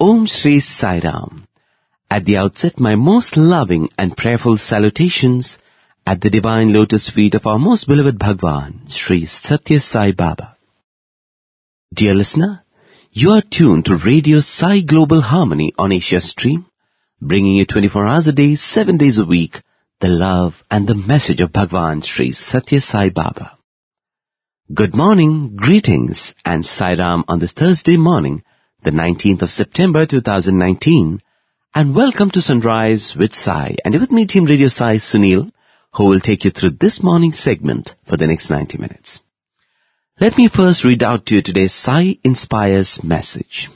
Om Shri Sai Ram. At the outset, my most loving and prayerful salutations at the divine lotus feet of our most beloved Bhagwan, Shri Satya Sai Baba. Dear listener, you are tuned to Radio Sai Global Harmony on Asia Stream, bringing you 24 hours a day, 7 days a week, the love and the message of Bhagwan Shri Satya Sai Baba. Good morning, greetings, and Sai Ram on this Thursday morning, the 19th of September 2019, and welcome to Sunrise with Sai, and with me Team Radio Sai Sunil, who will take you through this morning's segment for the next 90 minutes. Let me first read out to you today's Sai Inspires message.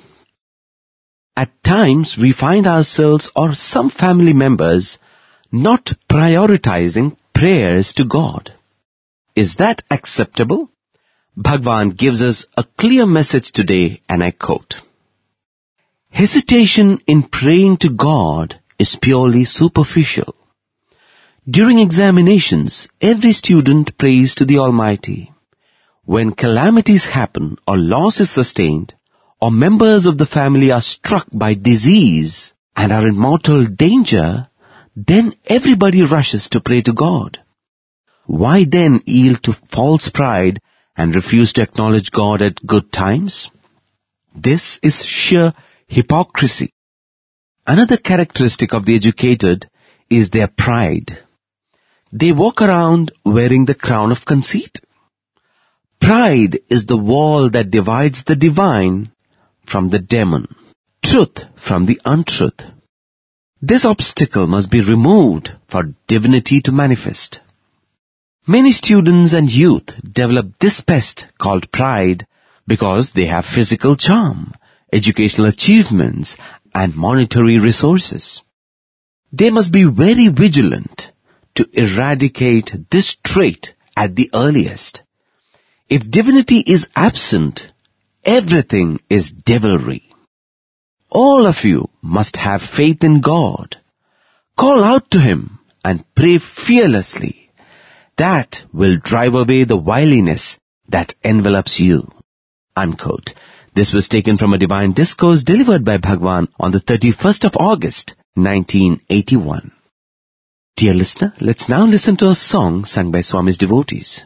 At times we find ourselves or some family members not prioritizing prayers to God. Is that acceptable? Bhagwan gives us a clear message today, and I quote, "Hesitation in praying to God is purely superficial. During examinations, every student prays to the Almighty. When calamities happen or loss is sustained, or members of the family are struck by disease and are in mortal danger, then everybody rushes to pray to God. Why then yield to false pride and refuse to acknowledge God at good times? This is sheer hypocrisy." Another characteristic of the educated is their pride. They walk around wearing the crown of conceit. Pride is the wall that divides the divine from the demon, truth from the untruth. This obstacle must be removed for divinity to manifest. Many students and youth develop this pest called pride because they have physical charm, educational achievements, and monetary resources. They must be very vigilant to eradicate this trait at the earliest. If divinity is absent, everything is devilry. All of you must have faith in God. Call out to Him and pray fearlessly. That will drive away the wiliness that envelops you." Unquote. This was taken from a divine discourse delivered by Bhagwan on the 31st of August, 1981. Dear listener, let's now listen to a song sung by Swami's devotees.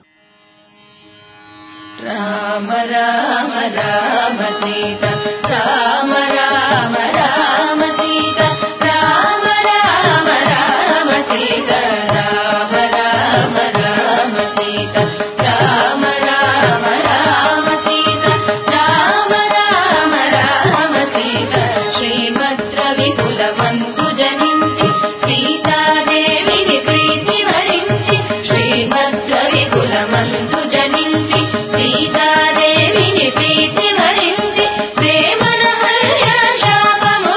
Rama Rama Rama Sita, Rama Rama Rama Sita, Rama Rama Rama Sita, Rama Rama Rama Sita, Rama Rama Rama Sita, Rama Rama Rama Sita, Srimad Ravikula Mantu Janinchi, Sita Devini Preeti Varinchi, Srimad Ravikula Mantu Janinchi, Sita Devini Preeti Varinchi, Premana Halya Shapam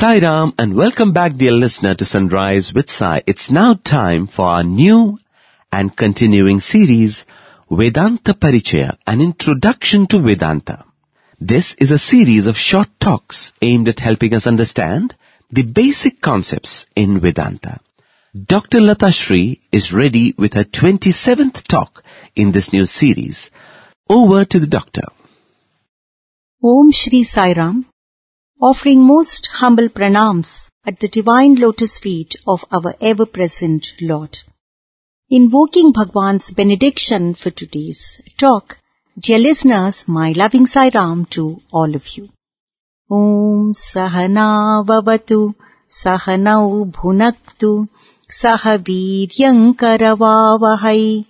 Sai Ram, and welcome back, dear listener, to Sunrise with Sai. It's now time for our new and continuing series, Vedanta Parichaya, an introduction to Vedanta. This is a series of short talks aimed at helping us understand the basic concepts in Vedanta. Dr. Lata Shri is ready with her 27th talk in this new series. Over to the doctor. Om Shri Sai Ram, offering most humble pranams at the divine lotus feet of our ever-present Lord. Invoking Bhagwan's benediction for today's talk, dear listeners, my loving Sai Ram to all of you. Om Sahana Vavatu Sahanau Bhunaktu Sahaviryam Karavavahai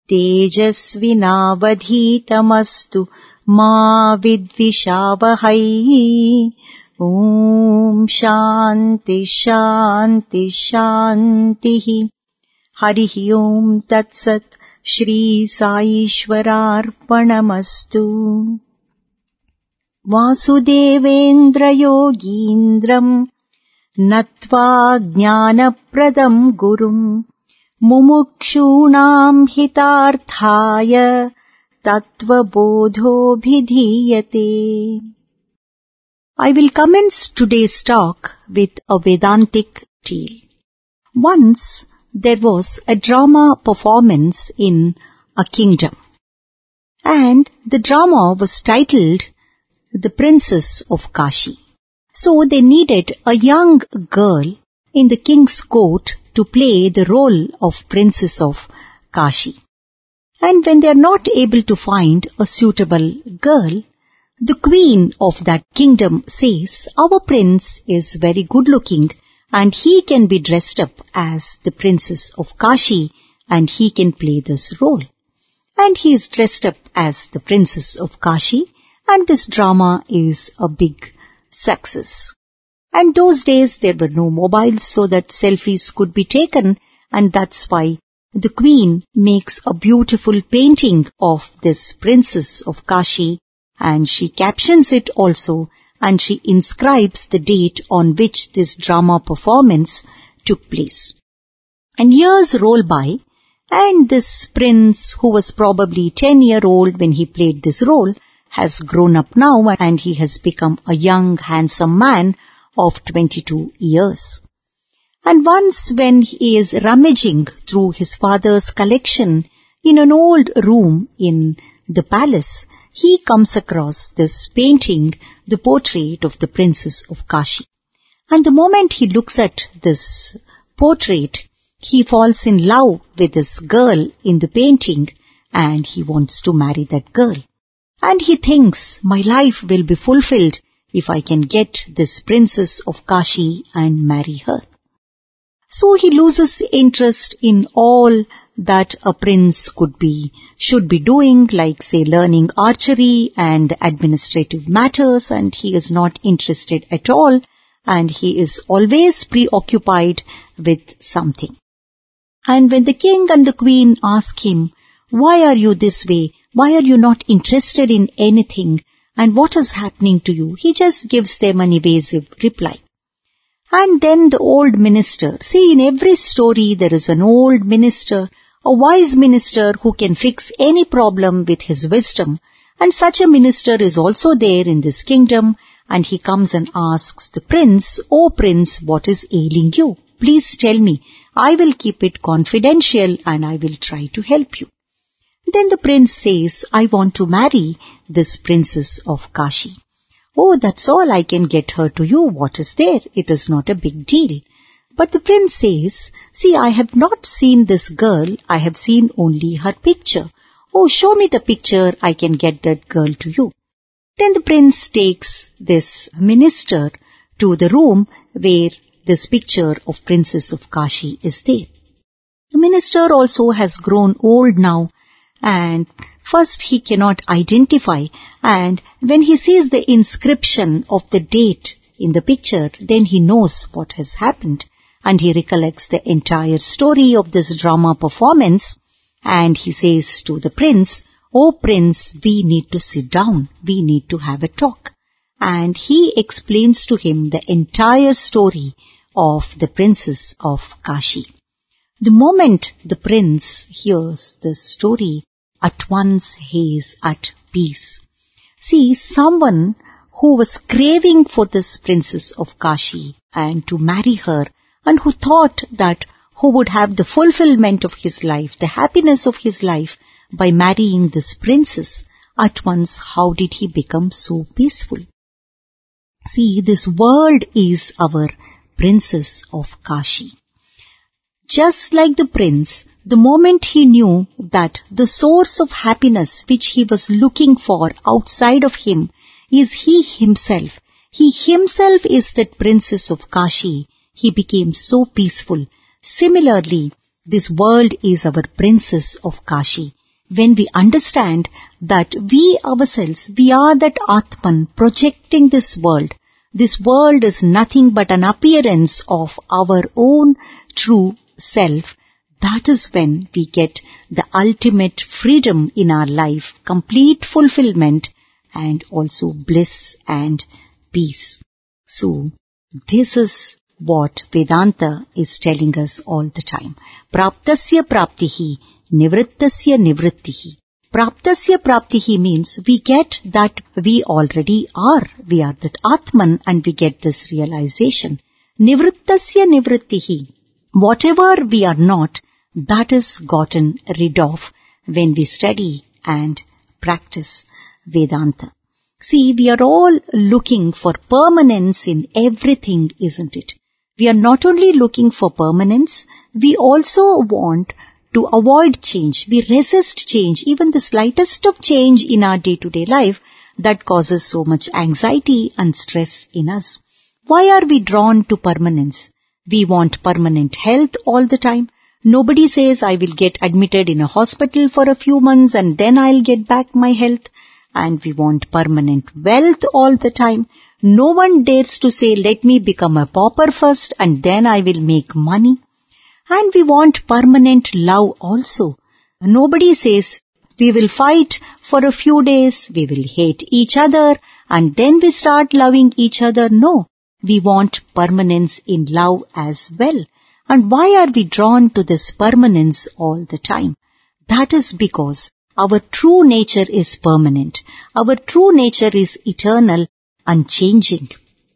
Tejasvinavadhitamastu Ma Vidvishavahai. Om Shanti Shanti Shanti. Harihi Om Tat Sat. Shri Sai Ishwararpanamastu. Vasudevendra Yogindram Natva Jnanapradam Gurum Mumukshunam Hitarthaya Tattva Bodho Bhidhiyate. I will commence today's talk with a Vedantic tale. Once there was a drama performance in a kingdom, and the drama was titled The Princess of Kashi. So they needed a young girl in the king's court to play the role of Princess of Kashi. And when they are not able to find a suitable girl, the queen of that kingdom says, our prince is very good looking and he can be dressed up as the Princess of Kashi and he can play this role. And he is dressed up as the Princess of Kashi, and this drama is a big success. And those days there were no mobiles so that selfies could be taken, and that's why the queen makes a beautiful painting of this Princess of Kashi, and she captions it also, and she inscribes the date on which this drama performance took place. And years roll by, and this prince, who was probably 10-year-old when he played this role, has grown up now and he has become a young, handsome man of 22 years. And once when he is rummaging through his father's collection in an old room in the palace, he comes across this painting, the portrait of the Princess of Kashi. And the moment he looks at this portrait, he falls in love with this girl in the painting and he wants to marry that girl. And he thinks, my life will be fulfilled if I can get this Princess of Kashi and marry her. So he loses interest in all that a prince should be doing, like say learning archery and administrative matters, and he is not interested at all, and he is always preoccupied with something. And when the king and the queen ask him, why are you this way? Why are you not interested in anything? And what is happening to you? He just gives them an evasive reply. And then the old minister, see, in every story there is an old minister, a wise minister who can fix any problem with his wisdom. And such a minister is also there in this kingdom, and he comes and asks the prince, "O prince, what is ailing you? Please tell me. I will keep it confidential and I will try to help you." Then the prince says, "I want to marry this Princess of Kashi." "Oh, that's all, I can get her to you. What is there? It is not a big deal." But the prince says, "See, I have not seen this girl. I have seen only her picture. Oh, show me the picture. I can get that girl to you." Then the prince takes this minister to the room where this picture of Princess of Kashi is there. The minister also has grown old now, and first he cannot identify, and when he sees the inscription of the date in the picture, then he knows what has happened, and he recollects the entire story of this drama performance, and he says to the prince, "Oh prince, we need to sit down, we need to have a talk." and he explains to him the entire story of the princess of Kashi. The moment the prince hears the story, at once he is at peace. See, someone who was craving for this princess of Kashi and to marry her, and who thought that who would have the fulfillment of his life, the happiness of his life by marrying this princess, at once how did he become so peaceful? See, this world is our princess of Kashi. Just like the prince, the moment he knew that the source of happiness which he was looking for outside of him is he himself is that princess of Kashi, he became so peaceful. Similarly, this world is our princess of Kashi. When we understand that we ourselves, we are that Atman projecting this world is nothing but an appearance of our own true self, that is when we get the ultimate freedom in our life, complete fulfillment, and also bliss and peace. So, this is what Vedanta is telling us all the time. Praptasya praptihi, nivrittasya nivrittihi. Praptasya praptihi means we get that we already are. We are that Atman and we get this realization. Nivrittasya nivrittihi. Whatever we are not, that is gotten rid of when we study and practice Vedanta. See, we are all looking for permanence in everything, isn't it? We are not only looking for permanence, we also want to avoid change. We resist change, even the slightest of change in our day-to-day life that causes so much anxiety and stress in us. Why are we drawn to permanence? We want permanent health all the time. Nobody says I will get admitted in a hospital for a few months and then I'll get back my health. And we want permanent wealth all the time. No one dares to say, let me become a pauper first and then I will make money. And we want permanent love also. Nobody says, we will fight for a few days, we will hate each other, and then we start loving each other. No, we want permanence in love as well. And why are we drawn to this permanence all the time? That is because our true nature is permanent. Our true nature is eternal, unchanging.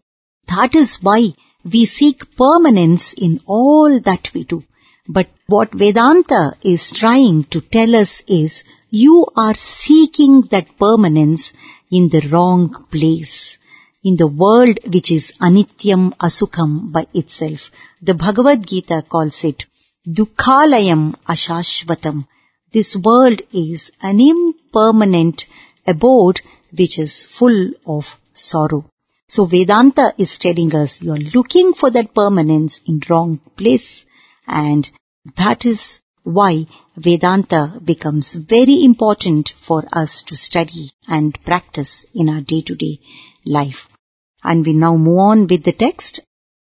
That is why we seek permanence in all that we do. But what Vedanta is trying to tell us is, you are seeking that permanence in the wrong place. In the world which is anityam asukham by itself. The Bhagavad Gita calls it dukkhalayam ashashvatam. This world is an impermanent abode which is full of sorrow. So Vedanta is telling us you are looking for that permanence in wrong place, and that is why Vedanta becomes very important for us to study and practice in our day-to-day life. And we now move on with the text.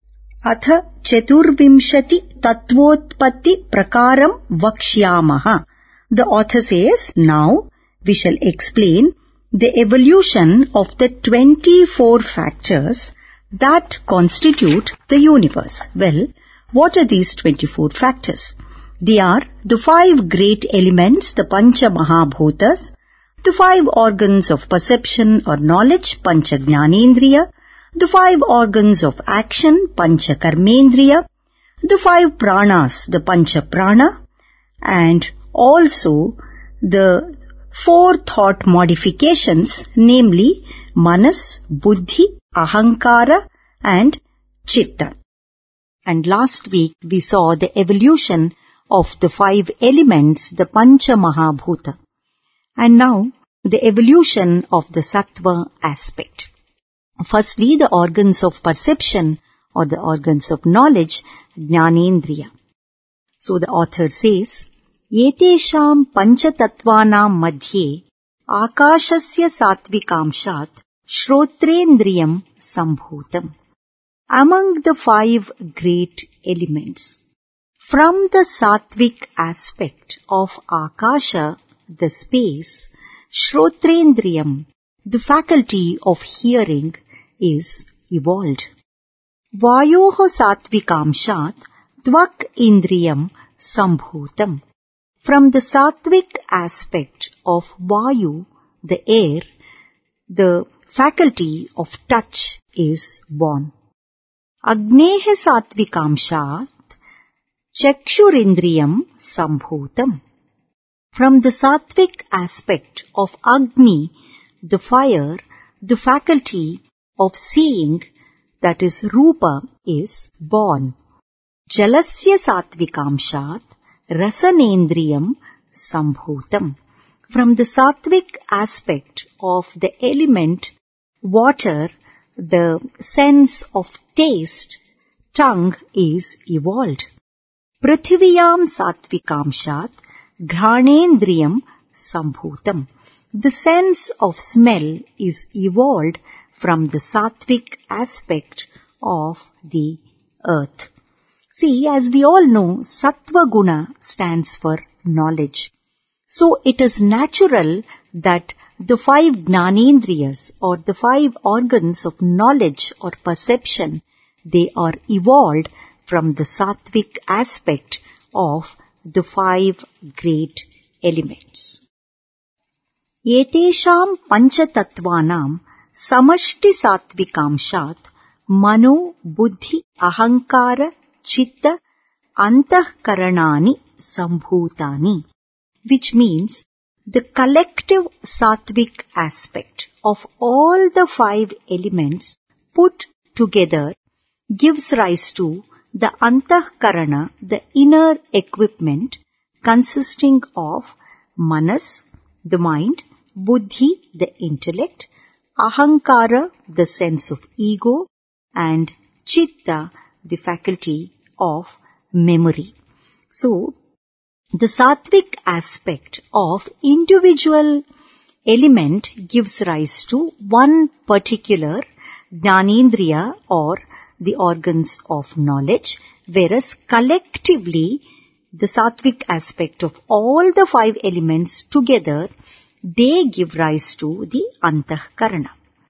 Atha chaturvimshati tattvotpatti prakaram vakshyamaha. The author says, now we shall explain the evolution of the 24 factors that constitute the universe. Well, what are these 24 factors? They are the 5 great elements, the Pancha Mahabhutas, the 5 organs of perception or knowledge, Pancha Jnanendriya, the 5 organs of action, Pancha Karmendriya, the 5 pranas, the Pancha Prana, and also the 4 thought modifications, namely Manas, Buddhi, Ahankara and Chitta. And last week we saw the evolution of the 5 elements, the Pancha Mahabhuta. And now the evolution of the Sattva aspect. Firstly, the organs of perception or the organs of knowledge, Jnanendriya. So the author says, Yetesham panchatattvanam madhye akashasya sattvikamshat shrotrendriyam sambhutam. Among the 5 great elements, from the sattvic aspect of akasha, the space, shrotrendriyam, the faculty of hearing, is evolved. Vayoho satvikamshat tvak indriyam sambhutam. From the sattvic aspect of Vayu, the air, the faculty of touch is born. Agnehe satvikamshat chakshurindriyam sambhutam. From the sattvic aspect of Agni, the fire, the faculty of seeing, that is Rupa, is born. Jalasya satvikamshat rasanendriyam sambhutam. From the sattvic aspect of the element water, the sense of taste, tongue, is evolved. Prithiviyam satvikamshat ghranendriyam sambhutam. The sense of smell is evolved from the sattvic aspect of the earth. See, as we all know, Sattva Guna stands for knowledge. So it is natural that the 5 Gnanendriyas, or the 5 organs of knowledge or perception, they are evolved from the sattvic aspect of the 5 great elements. Etesham panchatattvanam samashti sattvikamshat mano buddhi ahankara chitta antahkaranani sambhutani, which means the collective sattvic aspect of all the 5 elements put together gives rise to the antahkarana, the inner equipment consisting of manas, the mind, buddhi, the intellect, ahankara, the sense of ego, and chitta, the faculty of memory. So, the sattvic aspect of individual element gives rise to one particular Gnanendriya, or the organs of knowledge, whereas collectively the sattvic aspect of all the 5 elements together, they give rise to the antahkarana.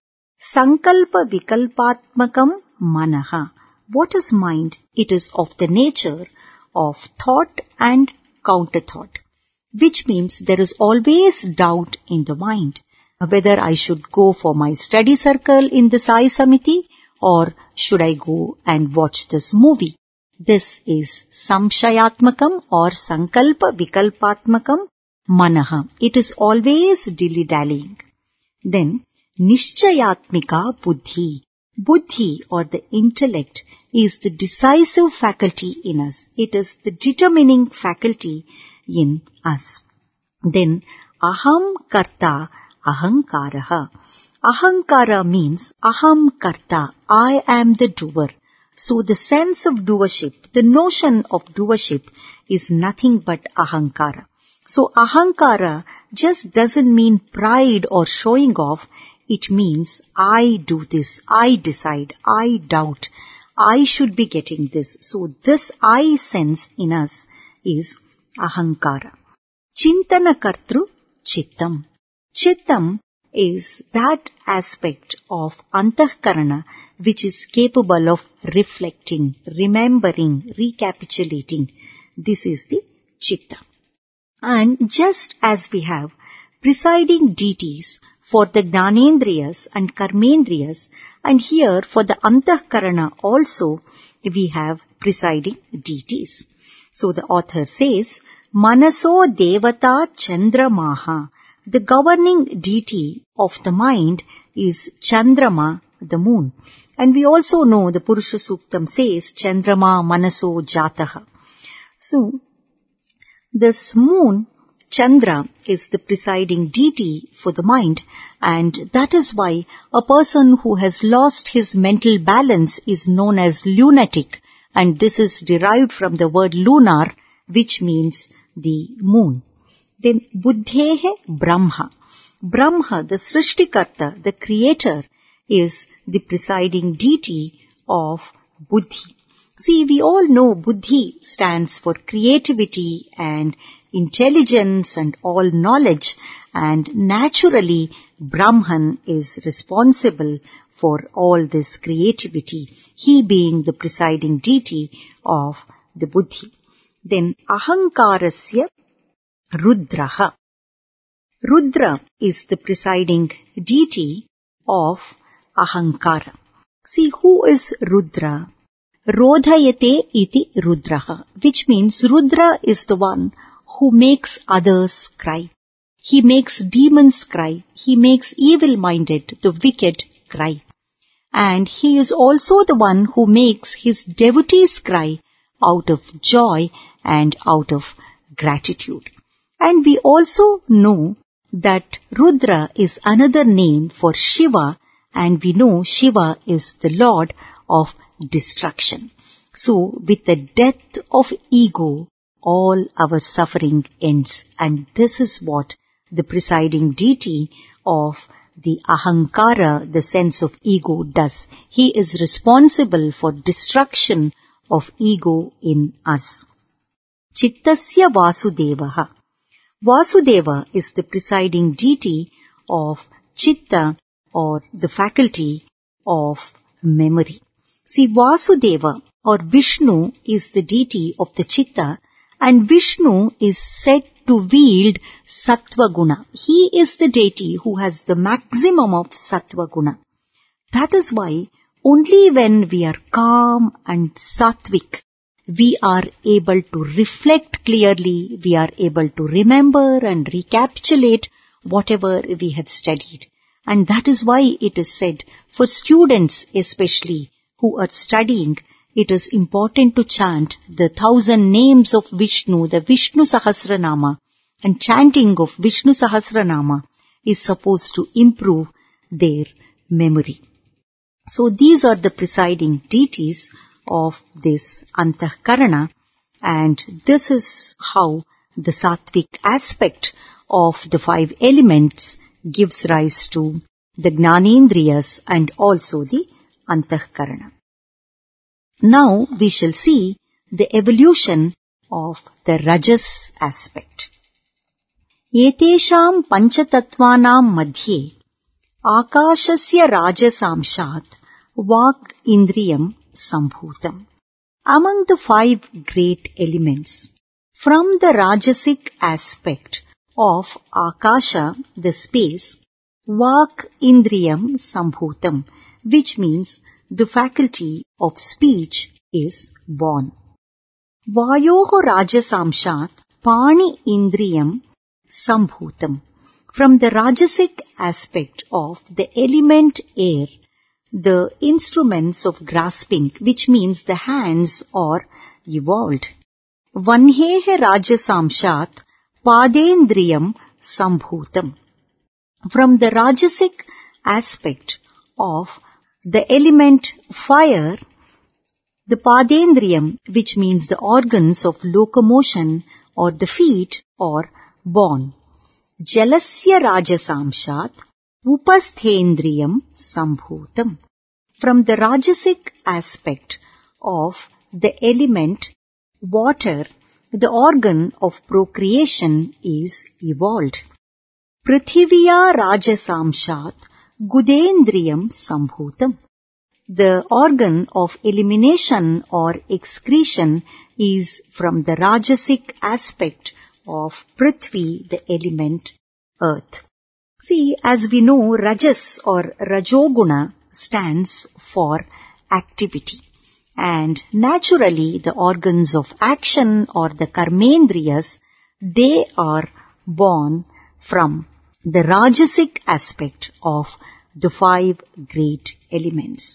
Sankalpa vikalpatmakam manaha. What is mind? It is of the nature of thought and counter-thought, which means there is always doubt in the mind, whether I should go for my study circle in the Sai Samiti, or should I go and watch this movie? This is samshayatmakam or sankalpa vikalpatmakam manaha. It is always dilly-dallying. Then nishchayatmika buddhi. Buddhi, or the intellect, is the decisive faculty in us. It is the determining faculty in us. Then aham karta ahankaraha. Ahankara means aham karta, I am the doer. So the sense of doership, the notion of doership is nothing but ahankara. So ahankara just doesn't mean pride or showing off. It means I do this, I decide, I doubt, I should be getting this. So this I sense in us is ahankara. Chintana kartru chittam. Chittam is that aspect of antahkarana which is capable of reflecting, remembering, recapitulating. This is the chitta. And just as we have presiding deities for the Gnanendriyas and Karmendriyas, and here for the Antahkarana also we have presiding deities. So the author says, Manaso Devata Chandramaha. The governing deity of the mind is Chandrama, the moon. And we also know the Purusha Suktam says, Chandrama Manaso Jataha. So, this moon, Chandra, is the presiding deity for the mind, and that is why a person who has lost his mental balance is known as lunatic, and this is derived from the word lunar, which means the moon. Then Buddhehe Brahma. Brahma, the Srishtikarta, the creator, is the presiding deity of Buddhi. See, we all know Buddhi stands for creativity and intelligence and all knowledge, and naturally Brahman is responsible for all this creativity, he being the presiding deity of the buddhi. Then ahankarasya Rudraha. Rudra is the presiding deity of Ahankara. See, who is Rudra? Rodhayate iti Rudraha, which means Rudra is the one who makes others cry. He makes demons cry. He makes evil-minded, the wicked, cry. And he is also the one who makes his devotees cry out of joy and out of gratitude. And we also know that Rudra is another name for Shiva, and we know Shiva is the Lord of destruction. So, with the death of ego, all our suffering ends. And this is what the presiding deity of the Ahankara, the sense of ego, does. He is responsible for destruction of ego in us. Chittasya Vasudevaha. Vasudeva is the presiding deity of Chitta, or the faculty of memory. See, Vasudeva or Vishnu is the deity of the Chitta, and Vishnu is said to wield Sattva Guna. He is the deity who has the maximum of Sattva Guna. That is why only when we are calm and sattvic, we are able to reflect clearly, we are able to remember and recapitulate whatever we have studied. And that is why it is said, for students especially who are studying, it is important to chant the 1,000 names of Vishnu, the Vishnu Sahasranama, and chanting of Vishnu Sahasranama is supposed to improve their memory. So these are the presiding deities of this Antahkarana, and this is how the sattvic aspect of the 5 elements gives rise to the Gnanendriyas and also the Antahkarana. Now we shall see the evolution of the Rajas aspect. Etesham panchatattvanam madhye akashasya rajasamshat vak indriyam sambhutam. Among the 5 great elements, from the Rajasic aspect of Akasha, the space, Vak Indriyam Sambhutam, which means the faculty of speech, is born. Vayoho Rajasamshat Pani Indriyam Sambhutam. From the Rajasic aspect of the element air, the instruments of grasping, which means the hands, are evolved. Vanhehe Rajasamshat Padendriyam Sambhutam. From the Rajasic aspect of the element fire, the Padendriyam, which means the organs of locomotion or the feet, are born. Jalasya Rajasamshat Upasthendriyam Sambhutam. From the Rajasic aspect of the element water, the organ of procreation is evolved. Prithivya Rajasamshat Gudendriyam Sambhutam. The organ of elimination or excretion is from the Rajasic aspect of Prithvi, the element earth. See, as we know, Rajas or Rajoguna stands for activity. And naturally, the organs of action or the Karmendriyas, they are born from the Rajasic aspect of the 5 great elements.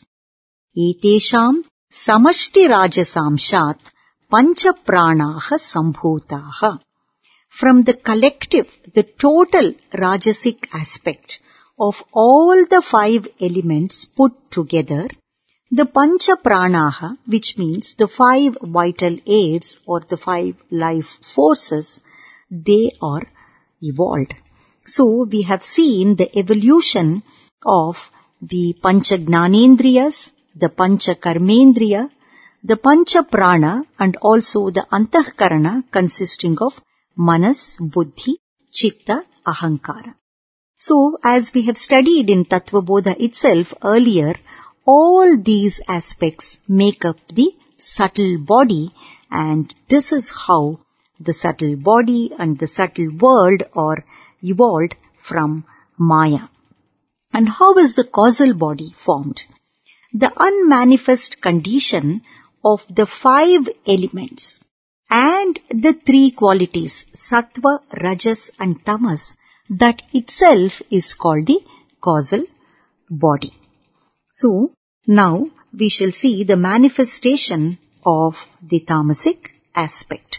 Etesham samashti rajasamshat pancha pranaha sambhutaha. From the collective, the total Rajasic aspect of all the 5 elements put together, the Pancha Pranaha, which means the 5 vital airs or the 5 life forces, they are evolved. So we have seen the evolution of the Pancha Gnanendriyas, the Pancha Karmendriya, the Pancha Prana, and also the Antahkarana, consisting of Manas, Buddhi, Chitta, Ahankara. So, as we have studied in Tattvabodha itself earlier, all these aspects make up the subtle body, and this is how the subtle body and the subtle world are evolved from Maya. And how is the causal body formed? The unmanifest condition of the 5 elements and the 3 qualities, Sattva, Rajas and Tamas, that itself is called the causal body. So, now we shall see the manifestation of the tamasic aspect.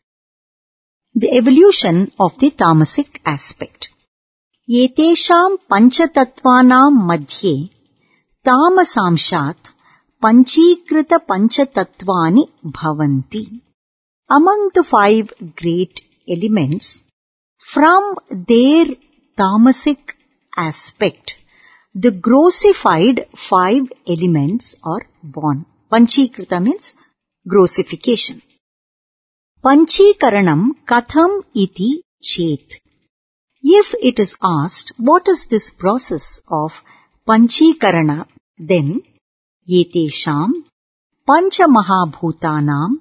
The evolution of the tamasic aspect. Etesham panchatattvanam madhye tamasamshat panchikrita panchatatvani bhavanti. Among the 5 great elements, from their tamasic aspect, the grossified 5 elements are born. Panchikrita means grossification. Panchikaranam katham iti chet. If it is asked, what is this process of Panchikarana, then Yetesham Panchamahabhutanam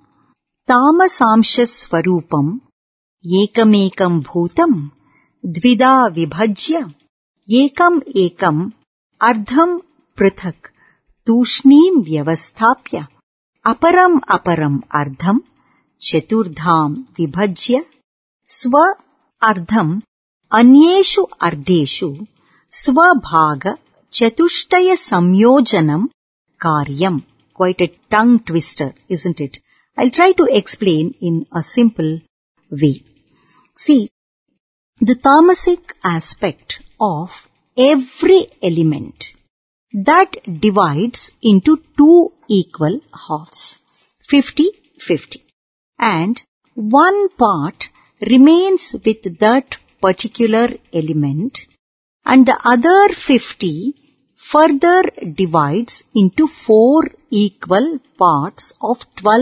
Tamasamshasvarupam Yekamekam Bhutam Dvida Vibhajya Yekam Ekam Ardham Prithak Tushnim Vyavasthapya Aparam Aparam Ardham Chaturdham Vibhajya Swa Ardham Anyeshu Ardeshu Swabhaga Chatushtaya Samyojanam Karyam. Quite a tongue twister, isn't it? I'll try to explain in a simple way. See, the tamasic aspect of every element that divides into 2 equal halves, 50-50, and one part remains with that particular element, and the other 50 further divides into 4 equal parts of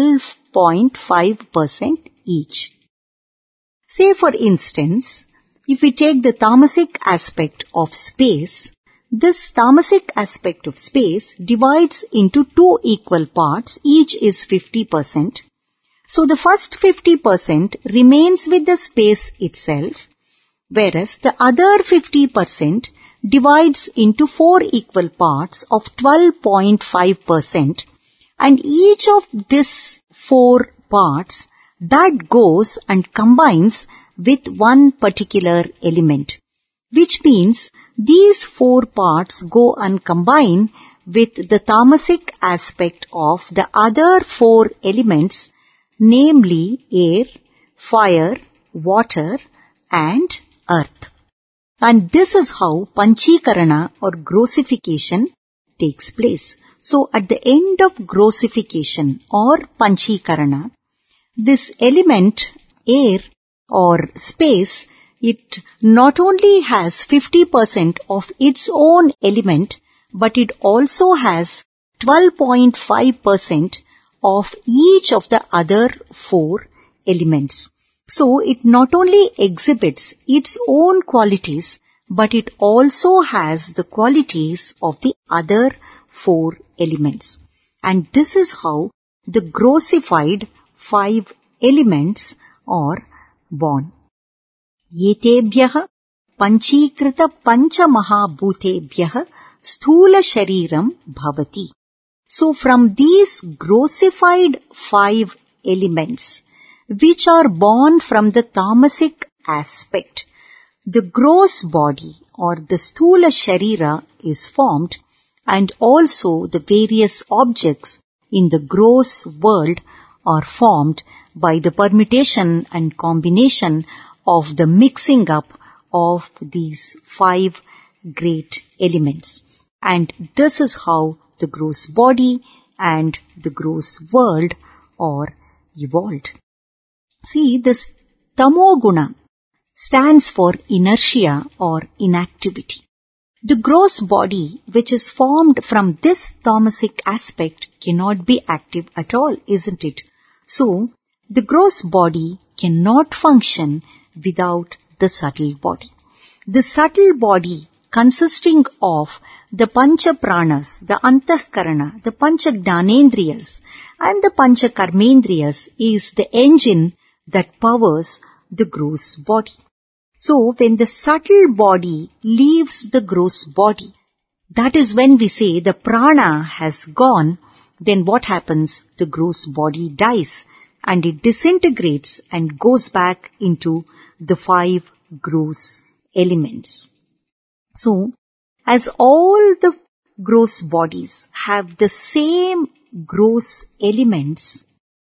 12.5% each. Say for instance, if we take the tamasic aspect of space, this tamasic aspect of space divides into 2 equal parts, each is 50%. So the first 50% remains with the space itself, whereas the other 50% divides into 4 equal parts of 12.5%, and each of these 4 parts that goes and combines with one particular element, which means these 4 parts go and combine with the tamasic aspect of the other 4 elements, namely air, fire, water and earth. And this is how Panchikarana or grossification takes place. So at the end of grossification or Panchikarana, this element air or space, it not only has 50% of its own element, but it also has 12.5% of each of the other 4 elements. So it not only exhibits its own qualities, but it also has the qualities of the other 4 elements. And this is how the grossified 5 elements are born. Yetebhyah panchikrita panchamahabhutebhyah sthula shariram bhavati. So from these grossified 5 elements, which are born from the tamasic aspect, the gross body or the sthula sharira is formed, and also the various objects in the gross world are formed by the permutation and combination of the mixing up of these 5 great elements. And this is how the gross body and the gross world are evolved. See, this tamoguna stands for inertia or inactivity. The gross body which is formed from this tamasic aspect cannot be active at all, isn't it? So, the gross body cannot function without the subtle body. The subtle body consisting of the Pancha Pranas, the Antahkarana, the Pancha Jnanendriyas and the Pancha Karmendriyas is the engine that powers the gross body. So when the subtle body leaves the gross body, that is when we say the prana has gone, then what happens? The gross body dies and it disintegrates and goes back into the 5 gross elements. So, as all the gross bodies have the same gross elements,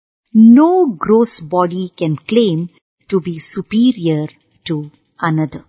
no gross body can claim to be superior to another.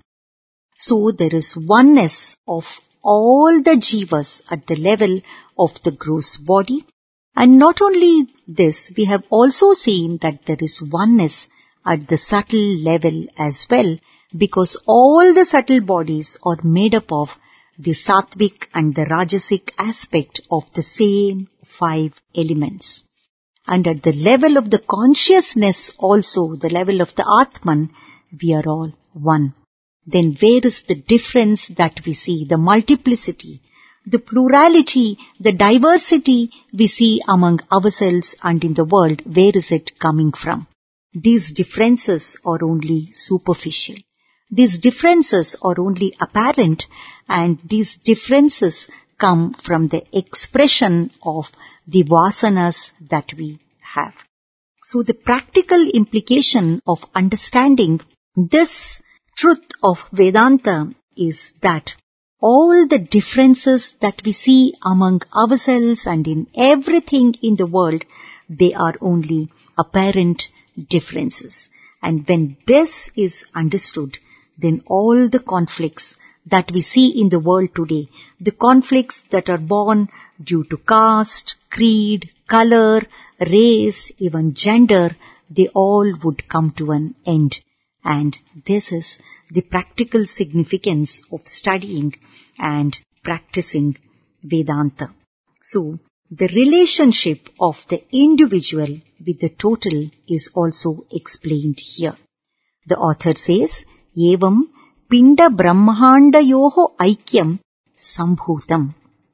So there is oneness of all the jivas at the level of the gross body. And not only this, we have also seen that there is oneness at the subtle level as well, because all the subtle bodies are made up of the sattvic and the rajasic aspect of the same 5 elements. And at the level of the consciousness also, the level of the Atman, we are all one. Then where is the difference that we see, the multiplicity, the plurality, the diversity we see among ourselves and in the world? Where is it coming from? These differences are only superficial. These differences are only apparent, and these differences come from the expression of the vasanas that we have. So the practical implication of understanding this truth of Vedanta is that all the differences that we see among ourselves and in everything in the world, they are only apparent differences. And when this is understood, then all the conflicts that we see in the world today, the conflicts that are born due to caste, creed, color, race, even gender, they all would come to an end. And this is the practical significance of studying and practicing Vedanta. So, the relationship of the individual with the total is also explained here. The author says, Evam pinda brahmandayoho aikyam sambhutam.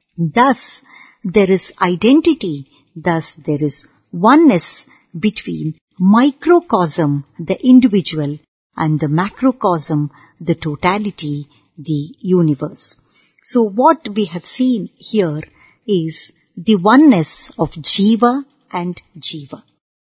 Thus, there is identity, thus there is oneness between microcosm, the individual, and the macrocosm, the totality, the universe. So what we have seen here is the oneness of Jiva and Jiva.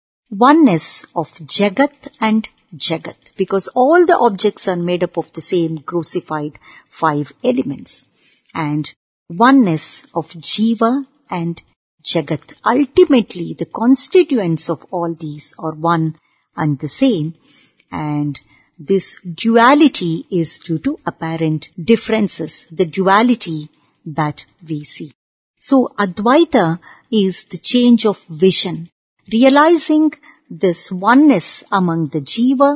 Oneness of Jagat and Jagat, because all the objects are made up of the same grossified 5 elements. And oneness of Jiva and Jagat. Ultimately, the constituents of all these are one and the same, and this duality is due to apparent differences, the duality that we see. So Advaita is the change of vision, realizing this oneness among the Jiva,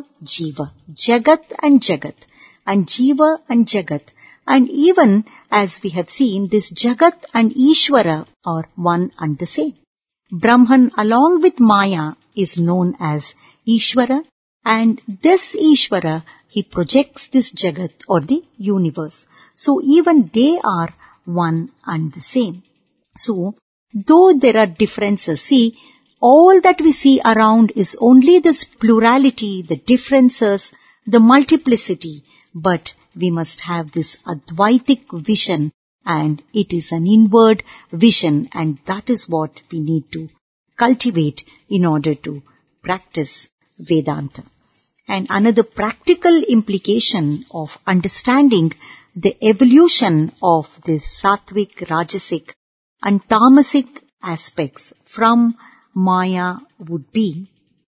Jagat and Jagat, and Jiva and Jagat. And even as we have seen, this Jagat and Ishvara are one and the same. Brahman along with Maya is known as Ishvara, and this Ishvara, he projects this Jagat or the universe. So even they are one and the same. So, though there are differences, see, all that we see around is only this plurality, the differences, the multiplicity, but we must have this Advaitic vision, and it is an inward vision, and that is what we need to cultivate in order to practice Vedanta. And another practical implication of understanding the evolution of this Sattvic, Rajasic and Tamasic aspects from Maya would be,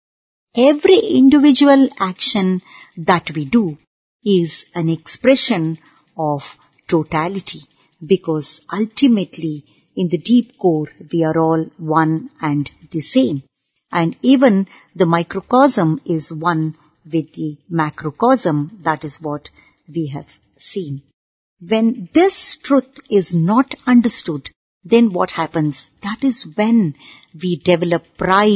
every individual action that we do is an expression of totality, because ultimately in the deep core we are all one and the same. And even the microcosm is one with the macrocosm. That is what we have seen. When this truth is not understood, then what happens? That is when we develop pride,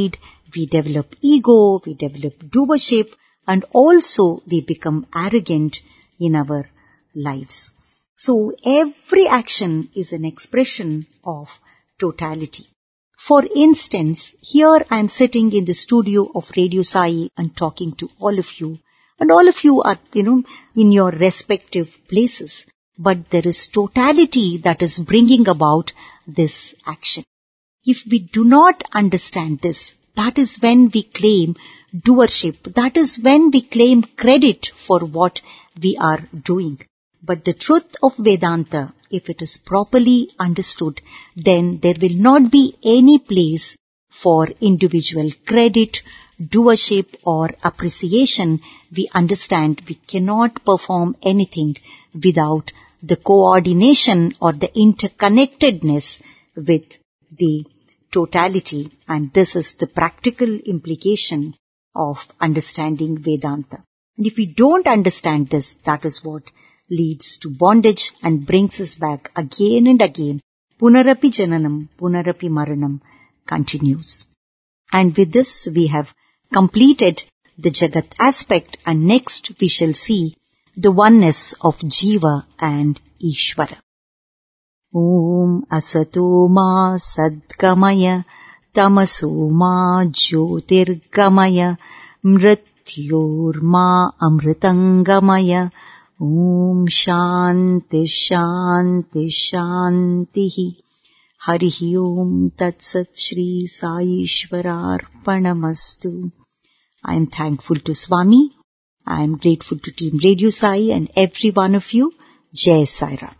we develop ego, we develop doership, and also we become arrogant in our lives. So every action is an expression of totality. For instance, here I am sitting in the studio of Radio Sai and talking to all of you. And all of you are, in your respective places. But there is totality that is bringing about this action. If we do not understand this, that is when we claim doership. That is when we claim credit for what we are doing. But the truth of Vedanta, if it is properly understood, then there will not be any place for individual credit, doership or appreciation. We understand we cannot perform anything without the coordination or the interconnectedness with the totality, and this is the practical implication of understanding Vedanta. And if we don't understand this, that is what leads to bondage and brings us back again and again. Punarapi Jananam, Punarapi Maranam continues. And with this we have completed the Jagat aspect, and next we shall see the oneness of Jiva and Ishvara. Om Asato Ma Sadgamaya Tamaso Ma Jyotirgamaya Mrityor Ma Amritangamaya. Om Shanti Shanti Shanti. Harihi Om Tat Sat Shri Sai Ishwararpanamastu. I am thankful to Swami. I am grateful to Team Radio Sai and every one of you. Jai Sai Ram.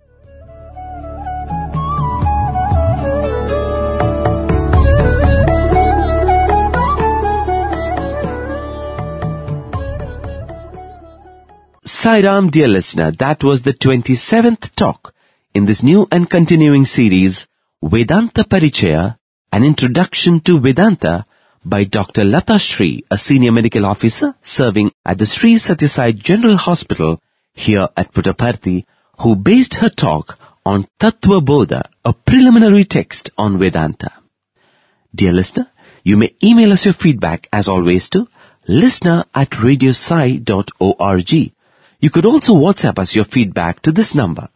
Sai Ram, dear listener, that was the 27th talk in this new and continuing series, Vedanta Parichaya, an introduction to Vedanta, by Dr. Lata Shri, a senior medical officer serving at the Sri Sathya Sai General Hospital here at Puttaparthi, who based her talk on Tattva Bodha, a preliminary text on Vedanta. Dear listener, you may email us your feedback as always to listener@radiosai.org. You could also WhatsApp us your feedback to this number,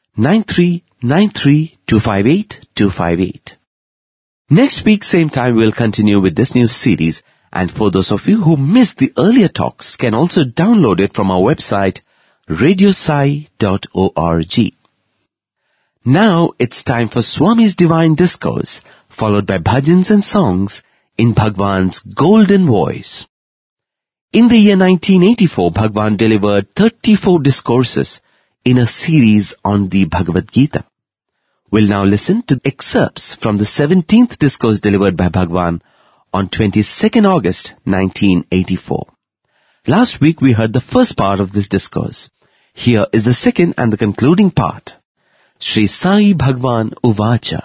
9393258258. Next week, same time, we'll continue with this new series, and for those of you who missed the earlier talks, can also download it from our website, radiosai.org. Now it's time for Swami's Divine Discourse, followed by bhajans and songs in Bhagwan's golden voice. In the year 1984, Bhagwan delivered 34 discourses in a series on the Bhagavad Gita. We'll now listen to excerpts from the 17th discourse delivered by Bhagwan on 22nd August 1984. Last week we heard the first part of this discourse. Here is the second and the concluding part. Shri Sai Bhagwan Uvacha.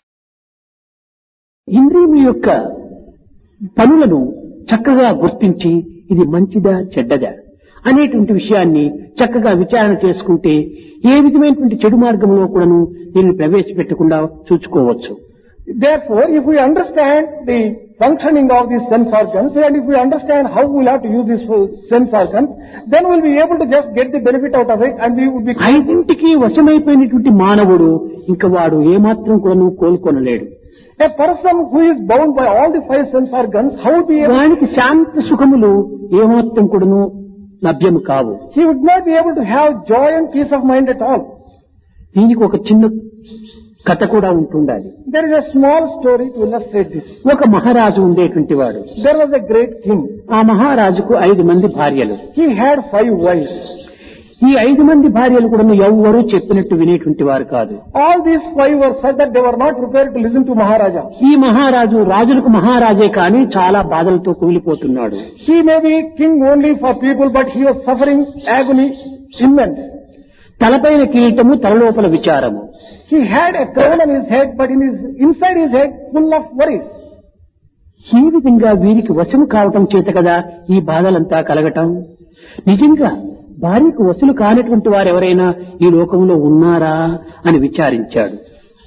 ఇంద్రియముల యొక్క పనులను చక్కగా గుర్తించి ఇది మంచిదా చెడ్డదా అనేటువంటి విషయాన్ని చక్కగా విచారణ చేసుకుంటే ఏ విధమైనటువంటి చెడు మార్గంలో కూడాను దీన్ని ప్రవేశపెట్టకుండా చూసుకోవచ్చు. Therefore, if we understand the functioning of these sense organs, and if we understand how we will have to use these sense organs, then we will be able to just get the benefit out of it, and we would be... ఐదింటికి వశమైపోయినటువంటి మానవుడు ఇంకా వాడు ఏమాత్రం కూడాను కోలుకొనలేడు. A person who is bound by all the five sense organs, how would be able... వానికి శాంతి సుఖములు ఏమాత్రం కూడాను లభ్యము కావు. He would not be able to have joy and peace of mind at all. దీనికి ఒక చిన్న కథ కూడా ఉంటుండాలి. There is a small story to illustrate this. ఒక మహారాజు ఉండేటువంటి వాడు. There was a great king. ఆ మహారాజుకు 5 మంది భార్యలు. He had 5 wives. ఈ 5 మంది భార్యలు కూడా ఎవ్వరూ చెప్పినట్టు వినేటువంటి వారు కాదు. All these 5 were said that they were not prepared to listen to Maharaja. ఈ మహారాజు రాజులకు మహారాజే కానీ చాలా బాధలతో కూలిపోతున్నాడు. He may be king only for people, but he was suffering agony immense. తలపైన కిరీటము తలలోపల విచారము. He had a crown on his head, but inside his head full of worries. ఈ విధంగా వీరికి వశము కావటం చేత కదా ఈ బాధలంతా కలగటం. నిజంగా భార్యకు వశులు కానటువంటి వారెవరైనా ఈ లోకంలో ఉన్నారా అని విచారించాడు.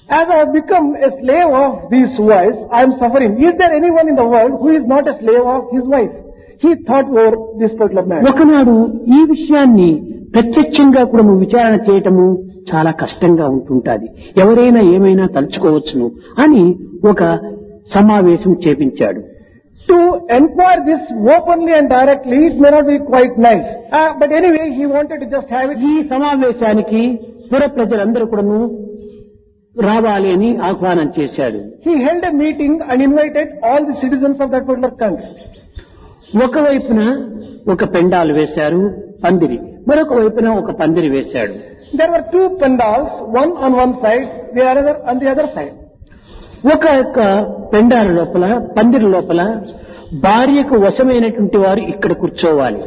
As I have become a slave of these wives, I am suffering. Is there anyone in the world who is not a slave of his wife? He thought over this particular man. ఒకనాడు ఈ విషయాన్ని ప్రత్యక్షంగా కూడా నువ్వు విచారణ చేయటము చాలా కష్టంగా ఉంటుంటాది. ఎవరైనా ఏమైనా తలుచుకోవచ్చును అని ఒక సమావేశం చేపించాడు. To enquire this openly and directly, it may not be quite nice. But anyway, he wanted to just have it. ఈ సమావేశానికి పుర ప్రజలందరూ కూడాను రావాలి అని ఆహ్వానం చేశాడు. He held a meeting and invited all the citizens of that particular country. ఒకవైపున ఒక పెండాలు వేశారు పందిరి, మరొక వైపున ఒక పందిరి వేశాడు. There were two pandals, one on one side, the other on the other side. ఒక పెండాల లోపల పందిరి లోపల భార్యకు వశమైనటువంటి వారు ఇక్కడ కూర్చోవాలి,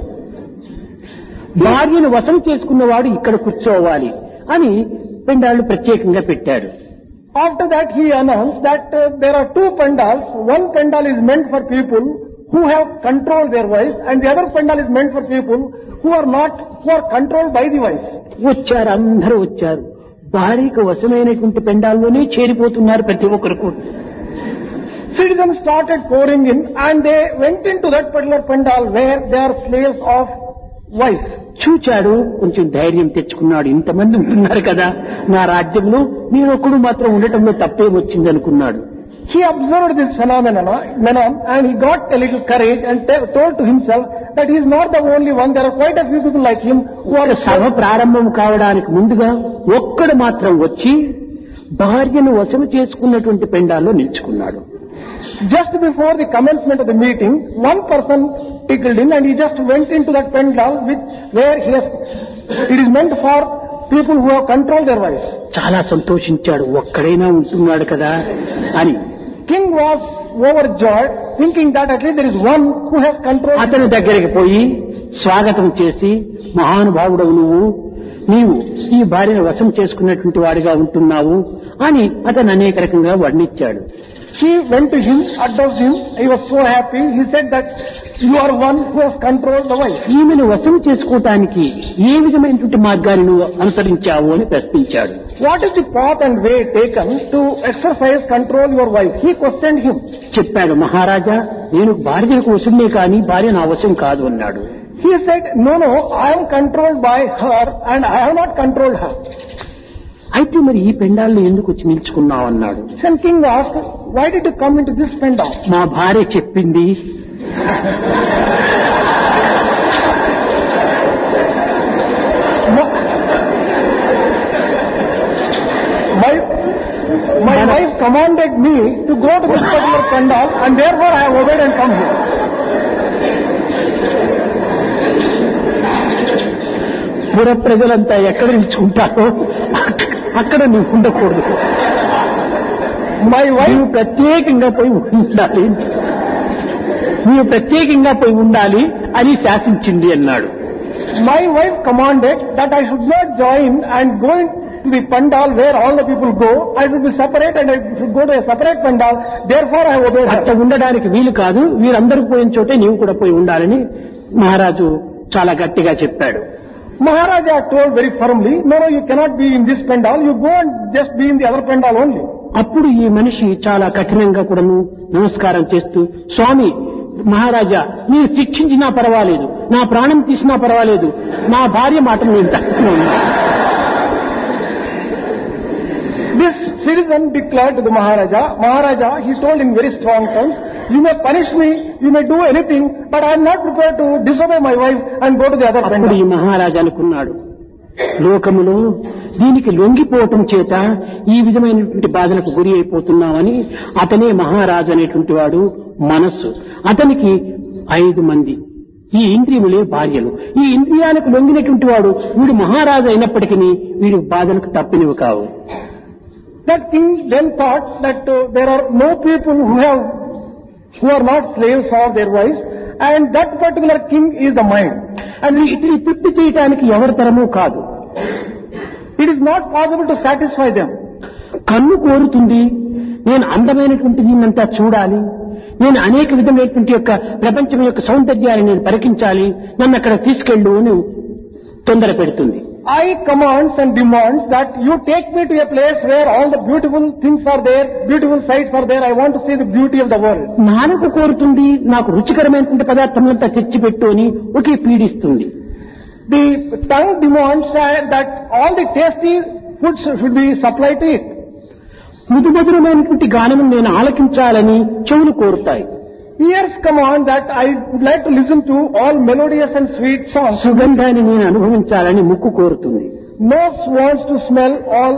భార్యను వశం చేసుకున్నవాడు ఇక్కడ కూర్చోవాలి అని పెండాలు ప్రత్యేకంగా పెట్టాడు. After that he announced that there are two pandals. One pandal is meant for people who have controlled their wives and the other pandal is meant for people who are controlled by the wives. వచ్చారు, అందరూ వచ్చారు. భార్యకు వశమైనటువంటి పెండాల్లోనే చేరిపోతున్నారు ప్రతి ఒక్కరు కూడా. Citizens started pouring in and they went into that particular pandal where they are slaves of wife. చూచాడు, కొంచెం ధైర్యం తెచ్చుకున్నాడు. ఇంతమంది ఉంటున్నారు కదా నా రాజ్యంలో, నేనొక్కడు మాత్రం ఉండటంలో తప్పే వచ్చింది అనుకున్నాడు. He observed this phenomenon and he got a little courage and told to himself that he is not the only one. There are quite a few people like him who are. సభ ప్రారంభం కావడానికి ముందుగా ఒక్కడు మాత్రం వచ్చి భార్యను వశము చేసుకున్నటువంటి పెండాల్లో నిల్చుకున్నాడు. Just before the commencement of the meeting, one person tickled in and he just went into that pandal where it is meant for people who have controlled their wives. చాలా సంతోషించాడు, ఒక్కడైనా ఉంటున్నాడు కదా అని. King was overjoyed, thinking that at least there is one who has control. అతని దగ్గరికి పోయి స్వాగతం చేసి, మహానుభావుడవు నీవు ఈ భార్యను వశం చేసుకున్నటువంటి వాడిగా ఉంటున్నావు అని అతను అనేక రకంగా వర్ణించాడు. He went to him, addressed him. He was so happy. He said that you are one who has controlled the wife. ఈమెను వశం చేసుకోవటానికి ఏ విధమైనటువంటి మార్గాన్ని నువ్వు అనుసరించావు అని ప్రశ్నించాడు. What is the path and way taken to exercise control your wife? He questioned him. చెప్పాడు, మహారాజా నేను భార్యకు వశమే కానీ భార్య నా వశం కాదు అన్నాడు. He said, no, I am controlled by her and I have not controlled her. అయితే మరి ఈ పెండాలను ఎందుకు వచ్చి నిల్చుకున్నావు అన్నాడు. Then king asked, why did you come into this pandal? మా భార్య చెప్పింది. My wife commanded me to go to this particular pandal and therefore I have obeyed and come here. పుర ప్రజలంతా ఎక్కడ నిల్చుకుంటారో అక్కడ నువ్వు ఉండకూడదు, My wife నీవు ప్రత్యేకంగా పోయి ఉండాలి, నీవు ప్రత్యేకంగా పోయి ఉండాలి అని శాసించింది అన్నాడు. My wife commanded that I should not join and go into the pandal where all the people go. I should be separate and I should go to a separate pandal. Therefore I obeyed her. అట్లా ఉండడానికి వీలు కాదు, వీరందరూ పోయిన చోటే నీవు కూడా పోయి ఉండాలని మహారాజు చాలా గట్టిగా చెప్పాడు. Maharaja told very firmly, no, you cannot be in this pandal. You go and just be in the other pandal only. అప్పుడు ఈ మనిషి చాలా కఠినంగా కూడాను నమస్కారం చేస్తూ, స్వామి మహారాజా మీరు శిక్షించినా పర్వాలేదు, నా ప్రాణం తీసినా పర్వాలేదు, నా భార్య మాటను నేను తట్టుకున్నాను. This citizen declared to the Maharaja, he told in very strong terms, you may punish me, you may do anything, but I am not prepared to disobey my wife and go to the other అప్పుడు ఈ pandal. మహారాజా అనుకున్నాడు, లోకములో దీనికి లొంగిపోవటం చేత ఈ విధమైనటువంటి బాధలకు గురి అయిపోతున్నామని. అతనే మహారాజు అనేటువంటి వాడు మనస్సు. అతనికి 5 మంది ఈ ఇంద్రియములే భార్యలు. ఈ ఇంద్రియాలకు లొంగినటువంటి వాడు వీడు మహారాజు అయినప్పటికీ వీడి బాధలకు తప్పినవి కావు. That king then thought that there are no people who are not slaves of their wives, and that particular king is the mind. అది ఇతని తృప్తి చేయటానికి ఎవరి తరమూ కాదు. It is not possible to satisfy them. కన్ను కోరుతుంది, నేను అందమైనటువంటి దీన్నంతా చూడాలి, నేను అనేక విధమైనటువంటి యొక్క ప్రపంచం యొక్క సౌందర్యాన్ని నేను పరికించాలి, నన్ను అక్కడ తీసుకెళ్ళు అని తొందర పెడుతుంది. I commands and demands that you take me to a place where all the beautiful things are there, beautiful sights are there. I want to see the beauty of the world. నాలుక కోరుతుంది నాకు రుచికరమైనటువంటి పదార్థములంతా తెచ్చిపెట్టు అని ఒకే పీడిస్తుంది. The tongue demands that all the tasty foods should be supplied to it. మధురమైనటువంటి గానము నేను ఆలకించాలని చెవులు కోరుతాయి. Ears command that I would like to listen to all melodious and sweet songs. సుగంధాన్ని నేను అనుభవించాలని ముక్కు కోరుతుంది. Nose wants to smell all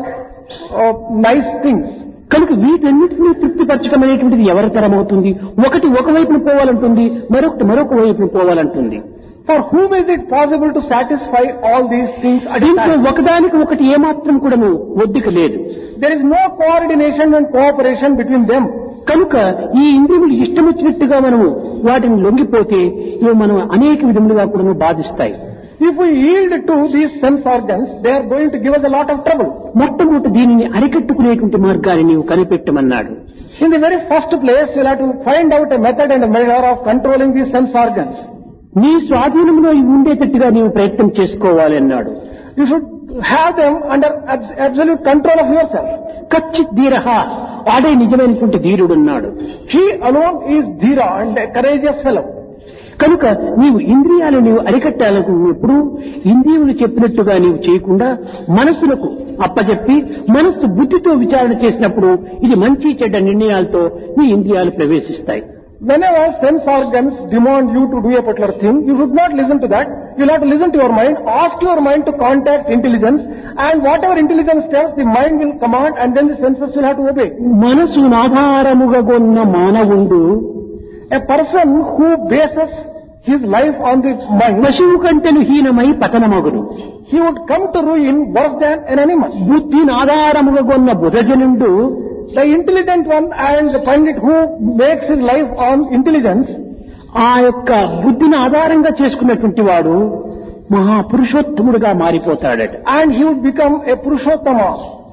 nice things. కనుక వీటన్నిటినీ తృప్తిపరచడం అనేటువంటిది ఎవరి తరమవుతుంది? ఒకటి ఒకవైపును పోవాలంటుంది, మరొకటి మరొక వైపును పోవాలంటుంది. For whom is it possible to satisfy all these things at a దీంట్లో time? ఒకదానికి ఒకటి ఏమాత్రం కూడాను ఒడ్డిక లేదు. There is no coordination and cooperation between them. కనుక ఈ ఇంద్రియములు ఇష్టం వచ్చినట్టుగా మనము వాటిని లొంగిపోతే ఇవి మనం అనేక విధములుగా కూడా బాధిస్తాయి. If we yield to these sense organs, they are going to give us a lot of trouble. మొట్టమొదటి దీనిని అరికట్టుకునేటువంటి మార్గాన్ని నీవు కనిపెట్టమన్నాడు. In the very first place, you'll have to find out a method and a measure of controlling these sense organs. నీ స్వాధీనంలో ఇవి ఉండేటట్టుగా నీవు ప్రయత్నం చేసుకోవాలి అన్నాడు. You should have them under absolute control of yourself. కచ్చిత్ ధీరః, వాడే నిజమైనటువంటి ధీరుడు అన్నాడు. He alone is Dhira and a courageous fellow. కనుక నీవు ఇంద్రియాలు నీవు అరికట్టాలనుకున్నప్పుడు ఇంద్రియములు చెప్పినట్టుగా నీవు చేయకుండా మనస్సులకు అప్పచెప్పి మనస్సు బుద్ధితో విచారణ చేసినప్పుడు ఇది మంచి చెడ్డ నిర్ణయాలతో నీ ఇంద్రియాలు ప్రవేశిస్తాయి. Whenever sense organs demand you to do a particular thing, you should not listen to that. You'll have to listen to your mind, ask your mind to contact intelligence, and whatever intelligence tells, the mind will command, and then the senses will have to obey. మనసును ఆధారముగా కొన్న మానవుడు A person who bases his life on the mind, పశువు కంటెను హీనమై పతనమగును. he would come to ruin worse than an animal. బుద్ధిని ఆధారముగా కొన్న బుధజనుడు The intelligent one and the pandit who makes his life on intelligence, ఆ యొక్క బుద్ధిని ఆధారంగా చేసుకున్నటువంటి వాడు మహాపురుషోత్తముడుగా మారిపోతాడట. and he would become a Purushottama.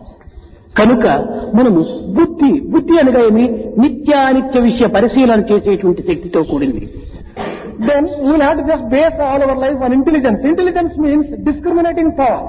కనుక మనము బుద్ధి అనగా ఏమి? నిత్యానిత్య విషయ పరిశీలన చేసేటువంటి శక్తితో కూడింది. Then we will have to just base all our life on intelligence. Intelligence means discriminating power.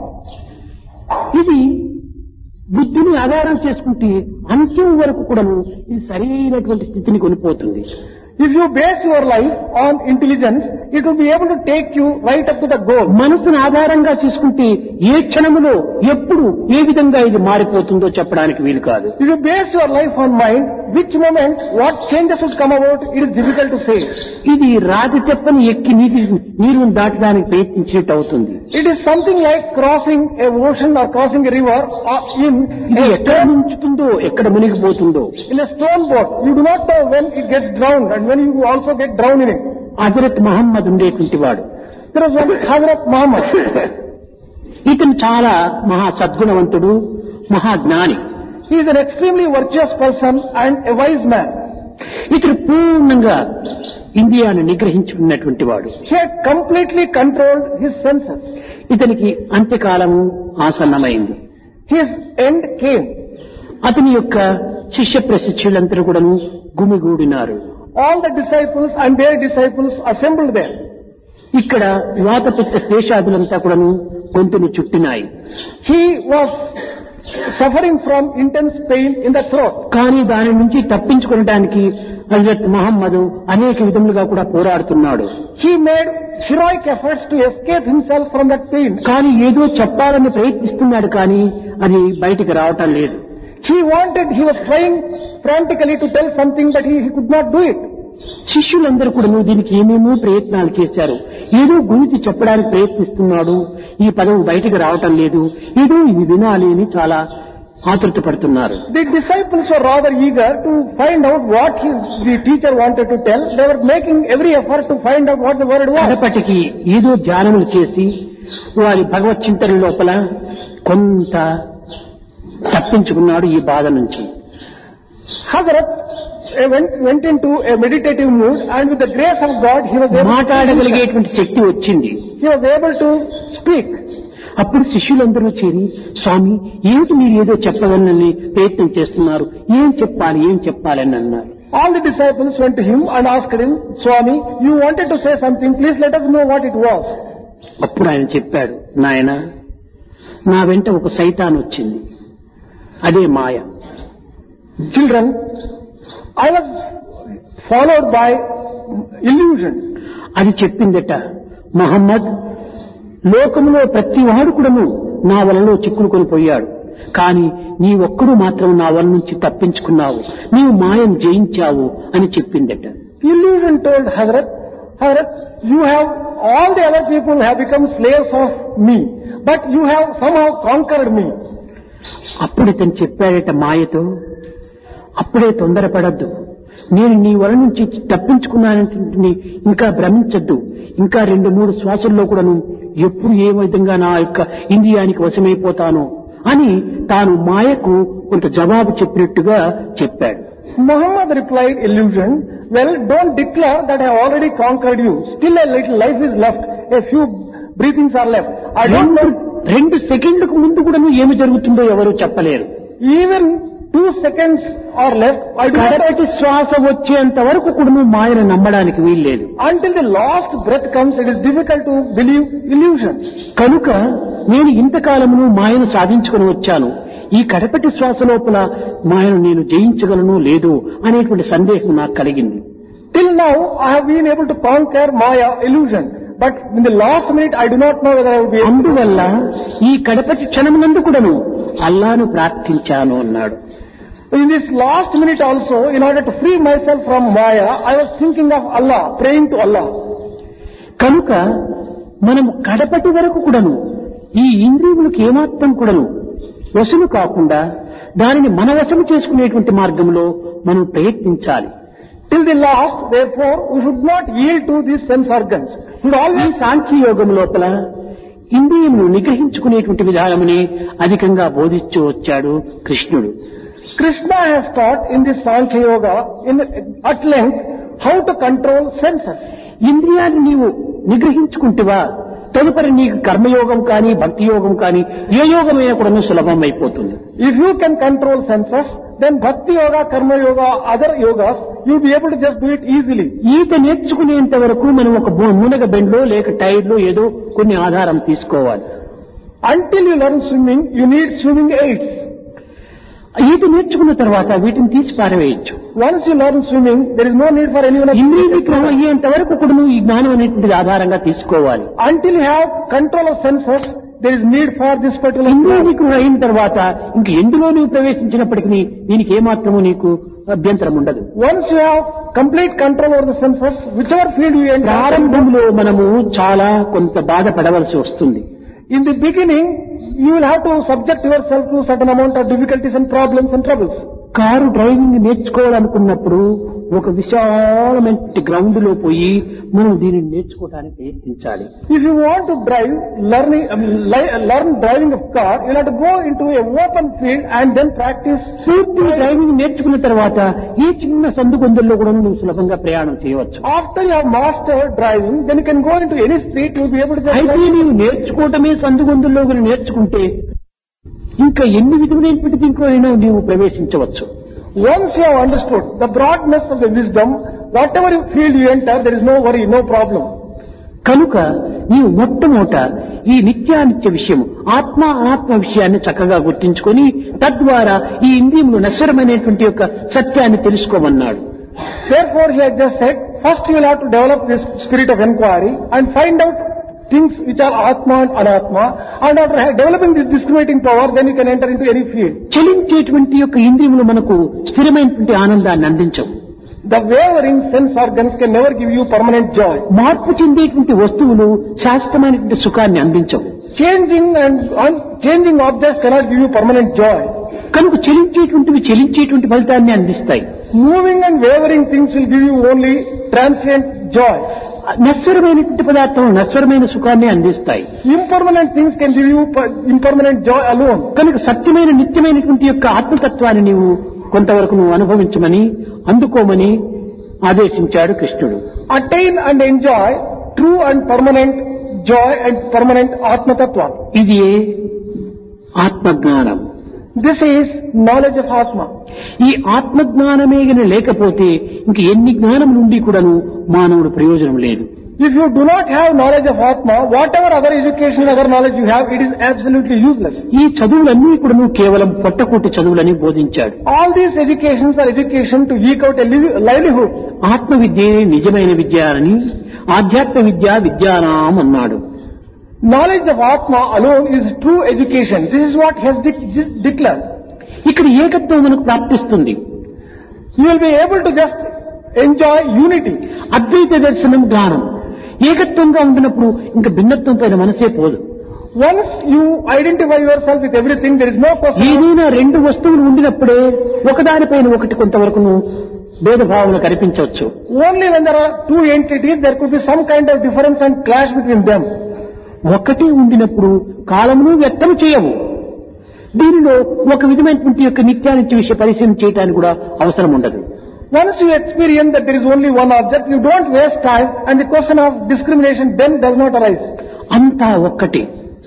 ఇది బుద్ధిని ఆధారం చేసుకుంటే అంత్యం వరకు కూడాను ఇది సరైనటువంటి స్థితిని కొనిపోతుంది. If you base your life on intelligence, it will be able to take you right up to the goal. మనసును ఆధారంగా చేసుకుంటే ఏ క్షణములో ఎప్పుడు ఏ విధంగా ఇది మారిపోతుందో చెప్పడానికి వీలు కాదు. If you base your life on mind, which moment, what changes would come about, it is difficult to say. ఇది రాతి తెప్పని ఎక్కి నీరును దాటడానికి ప్రయత్నించేట్టు అవుతుంది. It is something like crossing a ocean or crossing a river ఇది ఎక్కడ ముంచుతుందో ఎక్కడ మునిగిపోతుందో. in a stone boat. You do not know when it gets drowned and when you also get drowned in it. Hazrat Mohammed ఉండేటువంటి వాడు. There was one Hazrat Muhammad. ఇతను చాలా మహా సద్గుణవంతుడు, మహాజ్ఞాని. He is an extremely virtuous person and a wise man. ఇతను పూర్ణంగా ఇంద్రియాన్ని నిగ్రహించుకున్నటువంటి వాడు. He had completely controlled his senses. ఇతనికి అంత్యకాలము ఆసన్నమైంది. His end came. అతని యొక్క శిష్య ప్రశిష్యులందరూ కూడాను గుమిగూడినారు. All the disciples and their disciples assembled there. ఇక్కడ వాతపిత్త శేషాదులంతా కూడాను గొంతుని చుట్టినాయి. He was suffering from intense pain in the throat. కానీ దాని నుంచి తప్పించుకోవడానికి హజరత్ మహమ్మద్ అనేక విధములుగా కూడా పోరాడుతున్నాడు. He made heroic efforts to escape himself from that pain. కానీ ఏదో చెప్పాలని ప్రయత్నిస్తున్నాడు, కానీ అది బయటికి రావటం లేదు. He was trying frantically to tell something, but he could not do it. శిష్యులందరూ కూడా దీనికి ఏమేమో ప్రయత్నాలు చేశారు. ఏదో గురించి చెప్పడానికి ప్రయత్నిస్తున్నాడు, ఈ పదం బయటికి రావటం లేదు, ఏదో ఇది వినాలి అని చాలా ఆతృత పడుతున్నారు. The disciples were rather eager to find out what the teacher wanted to tell. They were making every effort to find out what the word was. కడపటికి ఏదో ధ్యానములు చేసి వారి భగవత్ చింతన లోపల కొంత తప్పించుకున్నాడు ఈ బాధ నుంచి. Hazrat went into a meditative mood, and with the grace of God he was మాట్లాడగలిగేటువంటి శక్తి వచ్చింది. He was able to speak. అప్పుడు శిష్యులందరూ చేరి, స్వామి ఏమిటి మీరు ఏదో చెప్పగలని ప్రయత్నం చేస్తున్నారు, ఏం చెప్పాలి అని అన్నారు. All the disciples went to him and asked him, Swami, you wanted to say something, please let us know what it was. అప్పుడు ఆయన చెప్పాడు, నాయనా నా వెంట ఒక సైతాన్ వచ్చింది, అదే మాయ. Children, I was followed by illusion. అది చెప్పిందట, మహమ్మద్, లోకంలో ప్రతి వాడు కూడాను నా వలలో చిక్కులుకొని పోయాడు, కానీ నీ ఒక్కడు మాత్రం నా వల నుంచి తప్పించుకున్నావు, నీవు మాయను జయించావు అని చెప్పిందట. Illusion told Hazrat, you have, all the other people have become slaves of me, but you have somehow conquered me. అప్పుడు ఇతను చెప్పాడట మాయతో, అప్పుడే తొందరపడద్దు, నేను నీ వల నుంచి తప్పించుకున్నానంటే ఇంకా భ్రమించద్దు, ఇంకా 2-3 శ్వాసల్లో కూడాను ఎప్పుడు ఏ విధంగా నా యొక్క ఇంద్రియానికి వశమైపోతానో అని తాను మాయకు కొంత జవాబు చెప్పినట్టుగా చెప్పాడు. Muhammad replied illusion, well, don't declare that I have already conquered you. Still a little life is left. A few breathings are left. I don't know. 2 సెకండ్లకు ముందు కూడా ఏమి జరుగుతుందో ఎవరు చెప్పలేరు. Even 2 seconds are left. I do not కడపటి శ్వాస వచ్చేంత వరకు కూడా మాయను నమ్మడానికి వీల్లేదు. Until the last breath comes, it is difficult to believe illusion. కనుక నేను ఇంతకాలమును మాయను సాధించుకుని వచ్చాను, ఈ కడపటి శ్వాస లోపల మాయను నేను జయించగలను లేదు అనేటువంటి సందేహం నాకు కలిగింది. Till now, I have been able to conquer Maya illusion. But in the last minute, I do not know whether I will be able to. అందువల్ల ఈ కడపటి క్షణమునందు కూడాను అల్లాను ప్రార్థించాను అన్నాడు. In this last minute also, in order to free myself from Maya, I was thinking of Allah, praying to Allah. కనుక మనము కడపటి వరకు కూడాను ఈ ఇంద్రియములకు ఏమాత్రం కూడాను వశము కాకుండా దానిని మన వశము చేసుకునేటువంటి మార్గంలో మనం ప్రయత్నించాలి. Till the last, therefore, we should not yield to these sense organs. We should ఈ always. సాంఖ్యయోగం లోపల ఇంద్రియమును నిగ్రహించుకునేటువంటి విధానముని అధికంగా బోధించు వచ్చాడు కృష్ణుడు. Krishna has taught in this Sankhya Yoga at length how to control senses. ఇంద్రియాన్ని నీవు నిగ్రహించుకుంటేవా తదుపరి నీకు కర్మయోగం కానీ భక్తి యోగం కానీ ఏ యోగమైనా కూడా సులభం అయిపోతుంది. If you can control senses, then Bhakti Yoga, Karma Yoga, other yogas, you will be able to just do it easily. ఈత నేర్చుకునేంత వరకు మనం ఒక మునగ బెండ్లో లేక టైర్లో ఏదో కొన్ని ఆధారం తీసుకోవాలి. Until you learn swimming, you need swimming aids. ఈత నేర్చుకున్న తర్వాత వీటిని తీసి పారవేయచ్చు. Once you learn swimming, there is no need for anyone else. ఇంద్రియ నిగ్రహం అయ్యేంత వరకు కూడా ఈ జ్ఞానం అనేటువంటిది ఆధారంగా తీసుకోవాలి. Until you have control of senses, there is need for this particular. ఇంద్రియ నిగ్రహం అయిన తర్వాత ఇంక ఎందులో నీవు ప్రవేశించినప్పటికీ దీనికి ఏమాత్రము నీకు అభ్యంతరం ఉండదు. Once you have complete control over the senses, whichever field you enter. ప్రారంభంలో మనము చాలా కొంత బాధపడవలసి వస్తుంది. In the beginning, you will have to subject yourself to certain amount of difficulties and problems and troubles. Car driving నేర్చుకోవాలనుకున్నప్పుడు ఒక విశాలమైన ground లో పోయి మనం దీనిని నేర్చుకోవడానికి ప్రయత్నించాలి. If you want to drive, learn driving of car, you have to go into a open field and then practice. పూర్తి డ్రైవింగ్ నేర్చుకున్న తర్వాత ఈ చిన్న సందుగొందుల్లో కూడా నువ్వు సులభంగా ప్రయాణం చేయవచ్చు. After you have mastered driving, then you can go into any street, you will be able to just. అయితే నీవు నేర్చుకోవటమే సందుగొందుల్లో కూడా నేర్చుకుంటే ఇంకా ఎన్ని విధములైనటువంటి దీంట్లో అయినా నీవు ప్రవేశించవచ్చు. Once you have understood the broadness of the wisdom, whatever field you enter, there is no worry, no problem. కనుక నీవు మొట్టమొదట ఈ నిత్యానిత్య విషయము ఆత్మ అనాత్మ విషయాన్ని చక్కగా గుర్తించుకొని తద్వారా ఈ ఇంద్రియములు నశ్వరమైనటువంటి యొక్క సత్యాన్ని తెలుసుకోమన్నాడు. Therefore, he has just said, first you will have to develop this spirit of inquiry and find out things which are Atma and Anatma, and after developing this discriminating power, then you can enter into any field. చలించేటువంటి యొక్క ఇంద్రియములు మనకు స్థిరమైనటువంటి ఆనందాన్ని అందించవు. The wavering sense organs can never give you permanent joy. మార్పు చెందేటువంటి వస్తువులు శాశ్వతమైనటువంటి సుఖాన్ని అందించవు. Changing objects cannot give you permanent joy. కనుక చెలించేటువంటి ఫలితాన్ని అందిస్తాయి. Moving and wavering things will give you only transient joy. నశ్వరమైనటువంటి పదార్థం నశ్వరమైన సుఖాన్ని అందిస్తాయి. Impermanent things can give you impermanent joy alone. కనుక సత్యమైన నిత్యమైనటువంటి యొక్క ఆత్మతత్వాన్ని నీవు కొంతవరకు నువ్వు అనుభవించమని అందుకోమని ఆదేశించాడు కృష్ణుడు. Attain and enjoy true and permanent joy and permanent Atma Tattva. ఇది ఆత్మజ్ఞానం. This is knowledge of Atma. ఈ ఆత్మజ్ఞానమే గన లేకపోతే ఇంక ఎన్ని జ్ఞానం నుండి కూడాను మానవుడు ప్రయోజనం లేదు. If you do not have knowledge of Atma, whatever other education, other knowledge you have, it is absolutely useless. ఈ చదువులన్నీ కూడాను కేవలం పొట్టకూటి చదువులని బోధించాడు. All these educations are education to eke out a livelihood. ఆత్మ విద్యే నిజమైన విద్య అని ఆధ్యాత్మ విద్య విద్యానాం అన్నాడు. Knowledge of Atma alone is true education. This is what he has declared. ఇక్కడ ఏకత్వం మనకు ప్రాప్తిస్తుంది. You will be able to just enjoy unity. అద్వైత దర్శనం జ్ఞానం ఏకత్వంగా ఉండినప్పుడు ఇంకా భిన్నత్వం పైన మనసే పోదు. Once you identify yourself with everything, there is no question. ఏదైనా రెండు వస్తువులు ఉండినప్పుడే ఒకదానిపైన ఒకటి కొంతవరకును భేదభావన కనిపించవచ్చు. Only when there are two entities, there could be some kind of difference and clash between them. ఒకటి ఉండినప్పుడు కాలమును వ్యక్తం చేయవు. దీనిలో ఒక విధమైనటువంటి యొక్క నిత్యానిత్య విషయ పరిశీలన చేయడానికి కూడా అవసరం ఉండదు. Once you experience that there is only one object, you don't waste time, and the question of discrimination then does not arise. అంతా ఒక్కటే.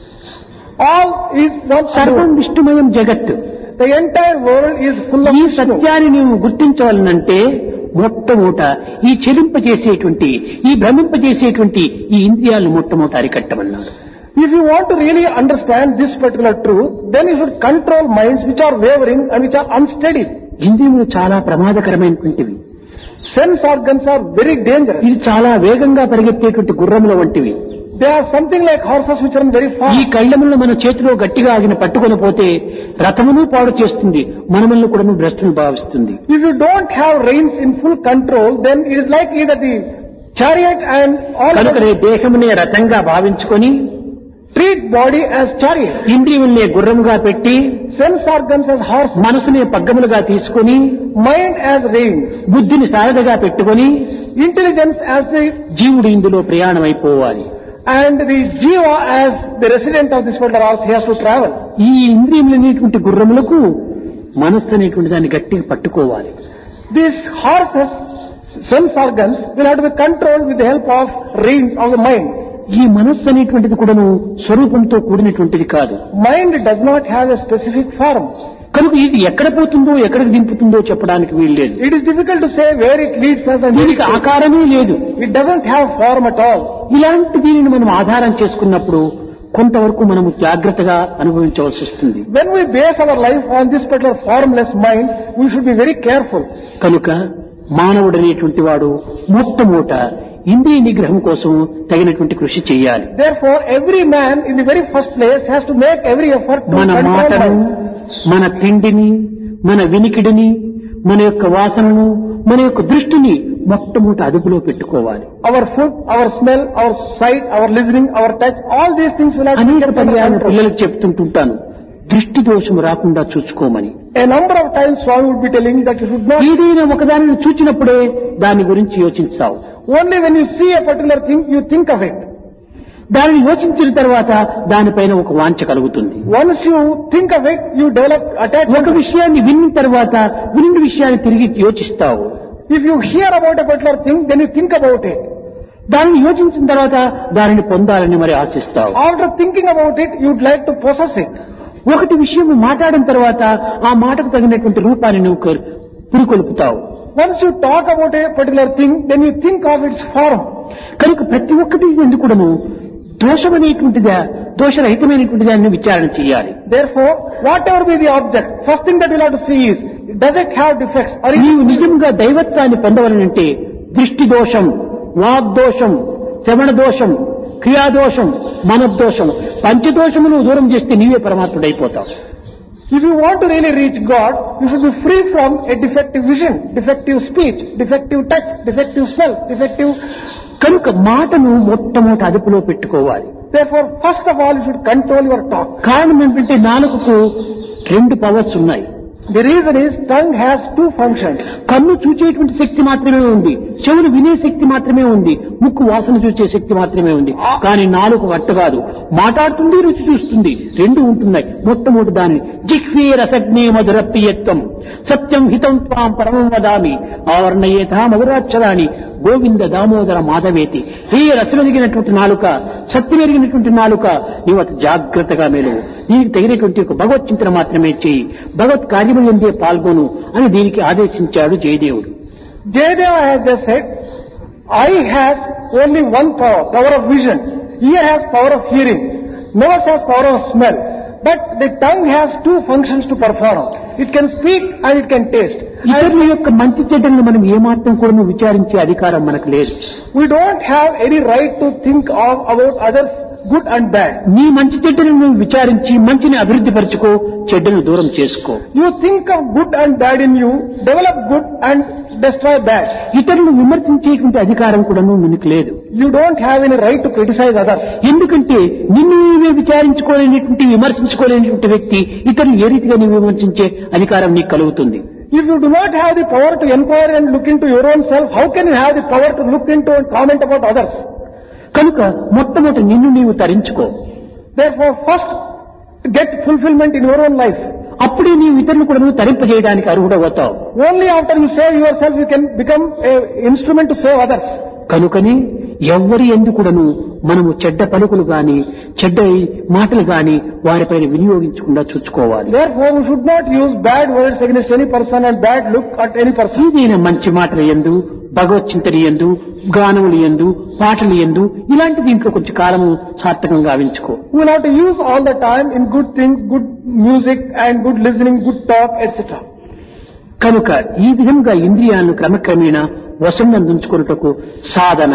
All is one. సర్వం విష్ణుమయం జగత్. The entire world is full of ఈ Vishnu. సత్యాన్ని నీవు గుర్తించవాలనంటే మొట్టమొదట ఈ చెలింపజేసేటువంటి ఈ భ్రమింపజేసేటువంటి ఈ ఇంద్రియాలను మొట్టమొదట అరికట్టమన్నాడు. If you want to really understand this particular truth, then you should control minds which are wavering and which are unsteady. ఇంద్రియములు చాలా ప్రమాదకరమైనటువంటివి. Sense organs are very dangerous. ఇది చాలా వేగంగా పరిగెత్తేటువంటి గుర్రముల వంటివి. They are something like horses which run very ఈ fast. కళ్ళములను మన చేతిలో గట్టిగా ఆగిన పట్టుకొని పోతే రథమును పాడు చేస్తుంది, మనములను కూడా భ్రష్టును భావిస్తుంది. If you don't have reins in full control, then it is likely that the chariot and all కనుకనే దేహమునే రథంగా భావించుకొని treat body as chariot, ఇంద్రియములనే గుర్రముగా పెట్టి sense organs as horse, మనసునే పగ్గములుగా తీసుకొని mind as reins, బుద్ధిని సారథిగా పెట్టుకొని intelligence as the జీవుడు ఇందులో ప్రయాణమైపోవాలి. and the jiva as the resident of this world, or else he has to travel. ఈ ఇంద్రియములనేటువంటి గుర్రములకు మనస్సు అనేటువంటి దాన్ని గట్టిగా పట్టుకోవాలి. These horses, sense organs, will have to be controlled with the help of reins of the mind. ఈ మనస్సు అనేటువంటిది కూడాను స్వరూపంతో కూడినటువంటిది కాదు. Mind does not have a specific form. కనుక ఇది ఎక్కడ పోతుందో ఎక్కడికి దింపుతుందో చెప్పడానికి వీల్లేదు. It is difficult to say where it leads us, and దీనికి ఆకారమే లేదు. it doesn't have form at all. ఇలాంటి దీనిని మనం ఆధారం చేసుకున్నప్పుడు కొంతవరకు మనము జాగ్రత్తగా అనుభవించవలసి వస్తుంది. When we base our life on this particular formless mind, we should be very careful. కనుక మానవుడు అనేటువంటి వాడు మొట్టమొదట ఇంద్రియ నిగ్రహం కోసం తగినటువంటి కృషి చేయాలి. Therefore, every man in the very first place has to make every effort to మన control మాటను, mind. మన తిండిని, మన వినికిడిని, మన యొక్క వాసనను, మన యొక్క దృష్టిని మొట్టమొదట అదుపులో పెట్టుకోవాలి. Our food, our smell, our sight, our listening, our touch, all these things will have to be అనేక kept under పర్యాలను control. పిల్లలకు చెప్తుంటుంటాను, దృష్టి దోషం రాకుండా చూసుకోమని. A number of times Swami would be telling that you should not, ఏదైనా ఒకదానిని చూచినప్పుడే దాని గురించి యోచించావు. only when you see a particular thing, you think of it. దానిని యోచించిన తర్వాత దానిపైన ఒక వాంఛ కలుగుతుంది. Once you think of it, you develop attachment. ఒక విషయాన్ని విన్న తర్వాత విన్న విషయాన్ని తిరిగి యోచిస్తావు. If you hear about a particular thing, then you think about it. దానిని యోచించిన తర్వాత దానిని పొందాలని మరి ఆశిస్తావు. After thinking about it, you'd like to possess it. ఒకటి విషయం మాట్లాడిన తర్వాత ఆ మాటకు తగినటువంటి రూపాన్ని నువ్వు పురికొల్పుతావు. Once you talk about a particular thing, then you think of its form. కనుక ప్రతి ఒక్కటి ఎందుకు కూడాను దోషమనేటువంటిదా దోషరహితమైనటువంటిదా అని విచారణ చేయాలి. Therefore, whatever be the object, first thing that you'll have to see is, does it have defects? Or is నీవు it నిజంగా దైవత్వాన్ని పొందవలనంటే దృష్టి దోషం, వాగ్దోషం, శ్రవణ దోషం, క్రియాదోషం, మనోదోషం, పంచదోషమును దూరం చేస్తే నీవే పరమాత్ముడైపోతావు. If you want to really reach God, you should be free from a defective vision, defective speech, defective touch, defective smell, defective. కనుక మాటను మొట్టమొదట అదుపులో పెట్టుకోవాలి. Therefore, first of all, you should control your talk. కారణం ఏంటంటే నాలుకకు 2 powers ఉన్నాయి. The reason is, tongue has 2 functions. కన్ను చూచేటువంటి శక్తి మాత్రమే ఉంది, చెవులు వినే శక్తి మాత్రమే ఉంది, ముక్కు వాసన చూసే శక్తి మాత్రమే ఉంది. కానీ నాలుగు అట్ట కాదు, మాట్లాడుతుంది, రుచి చూస్తుంది, 2 ఉంటున్నాయి. మొట్టమొదటి దాని జిహ్వే రసజ్ఞే మధుర ప్రియత్వం సత్యం హితం త్వాం పరమం వదామి ఆవర్ణయేథా మధురాక్షరాణి గోవింద దామోదర మాధవేతి. ఈ రసమెదిగినటువంటి నాలుక సత్యమెరిగినటువంటి నాలుక నీవు అతి జాగ్రత్తగా మేలువు. దీనికి తగినటువంటి ఒక భగవత్ చింతన మాత్రమే చేయి, భగవత్ కార్యములు ఎందే పాల్గొను అని దీనికి ఆదేశించాడు జయదేవుడు. Jayadeva has just said, eye has only one power, power of vision. Ear has power of hearing. Nose has power of smell. But the tongue has two functions to perform. It can speak and it can taste. ఇతరుల యొక్క మంచి చెడ్డలను మనం ఏమాత్రం కూడా విచారించే అధికారం మనకు లేదు. We don't have any right to think about others' good and bad. నీ మంచి చెడ్డలను విచారించి మంచిని అభివృద్ధి పరచుకో, చెడ్డను దూరం చేసుకో. You think of good and bad in you, develop good and destroy bad. ఇతరులను విమర్శించేటువంటి అధికారం కూడా నీకు లేదు. You don't have any right to criticize others. ఎందుకంటే నిన్ను నీవే విచారించుకోలేనటువంటి విమర్శించుకోలేనటువంటి వ్యక్తి ఇతరులు ఏ రీతిగా నీవు విమర్శించే అధికారం నీకు కలుగుతుంది. If you do not have the power to inquire and look into your own self, how can you have the power to look into and comment about others? కనుక మొట్టమొదటి నిన్ను నీవు తరించుకో. Therefore, first get fulfillment in your own life. అప్పుడే నీవు ఇతరులు కూడా నువ్వు తరింపజేయడానికి అర్హుడవుతావు. Only after you save yourself, you can become an instrument to save others. కనుకని ఎవ్వరి ఎందుకుడను మనము చెడ్డ పలుకులు గాని చెడ్డ మాటలు గాని వారిపైన వినియోగించకుండా చూసుకోవాలి. Therefore, we should not use bad words against any person and bad look at any person. ఏదైనా మంచి మాటలు యందు, భగవత్ చింతన యందు, గానములు యందు, పాటలు యందు ఇలాంటి దీంట్లో కొంచెం కాలము సార్థకంగా గావించుకో. We will have to use all the time in good things, good music and good listening, good talk, etc. కనుక ఈ విధంగా ఇంద్రియాలను క్రమక్రమేణా వశంనందుంచుకున్నటకు సాధన.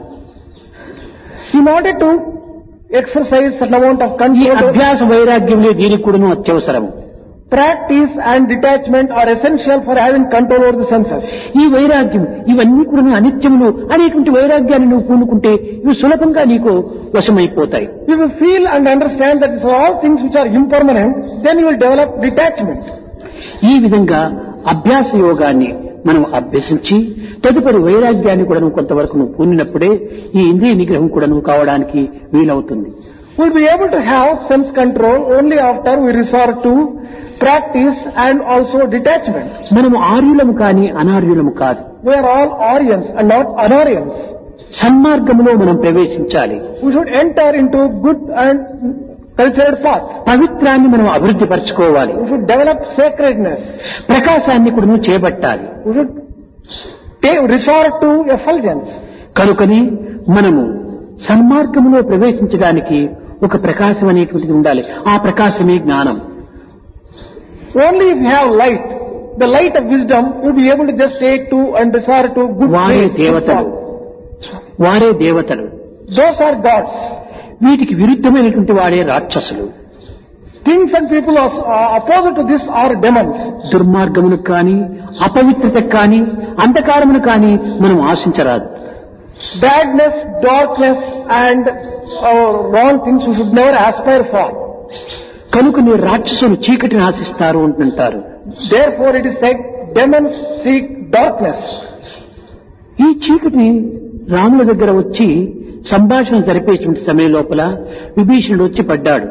In order to exercise certain amount of ఈ control, అభ్యాస వైరాగ్యములే దీనికి కూడాను అత్యవసరము. practice and detachment are essential for having control over the senses. ఈ వైరాగ్యం ఇవన్నీ కూడా అనిత్యములు అనేటువంటి వైరాగ్యాన్ని నువ్వు పూనుకుంటే ఇవి సులభంగా నీకు వశమైపోతాయి. If you feel and understand that these are all things which are impermanent, then you will develop detachment. ఈ విధంగా అభ్యాస యోగాన్ని మనం అభ్యసించి తదుపరి వైరాగ్యాన్ని కూడా నువ్వు కొంతవరకు నువ్వు పూనినప్పుడే ఈ ఇంద్రియ నిగ్రహం కూడా నువ్వు కావడానికి వీలవుతుంది. We will be able to have sense control only after we resort to practice and also detachment. మనము ఆర్యులము కాని అనార్యులము కాదు. We are all Aryans and not Anaryans. సన్మార్గములో మనం ప్రవేశించాలి. We should enter into good and cultured path. పవిత్రాన్ని మనం అభివృద్ధి పరచుకోవాలి. We should develop sacredness. ప్రకాశాన్ని కూడా నువ్వు చేపట్టాలి. We should resort to effulgence. కనుకని మనము సన్మార్గములో ప్రవేశించడానికి ఒక ప్రకాశం అనేటువంటిది ఉండాలి. ఆ ప్రకాశమే జ్ఞానం. Only if you have light, the light of wisdom, you will be able to just take to and resort to good వారే ways. దేవతలు, వారే దేవతలు. Those are gods. వీటికి విరుద్ధమైనటువంటి వాడే రాక్షసులు. Things and people opposite to this are demons. దుర్మార్గములకు కానీ అపవిత్రతకు కానీ అంధకారమును కానీ మనం ఆశించరాదు. Badness, darkness and wrong things we should never aspire for. కనుక నీ రాక్షసులు చీకటిని ఆశిస్తారు అంటుంటారు. Therefore it is said, demons seek darkness. ఈ చీకటి రాముల దగ్గర వచ్చి సంభాషణ జరిపేటువంటి సమయం లోపల విభీషణుడు వచ్చి పడ్డాడు.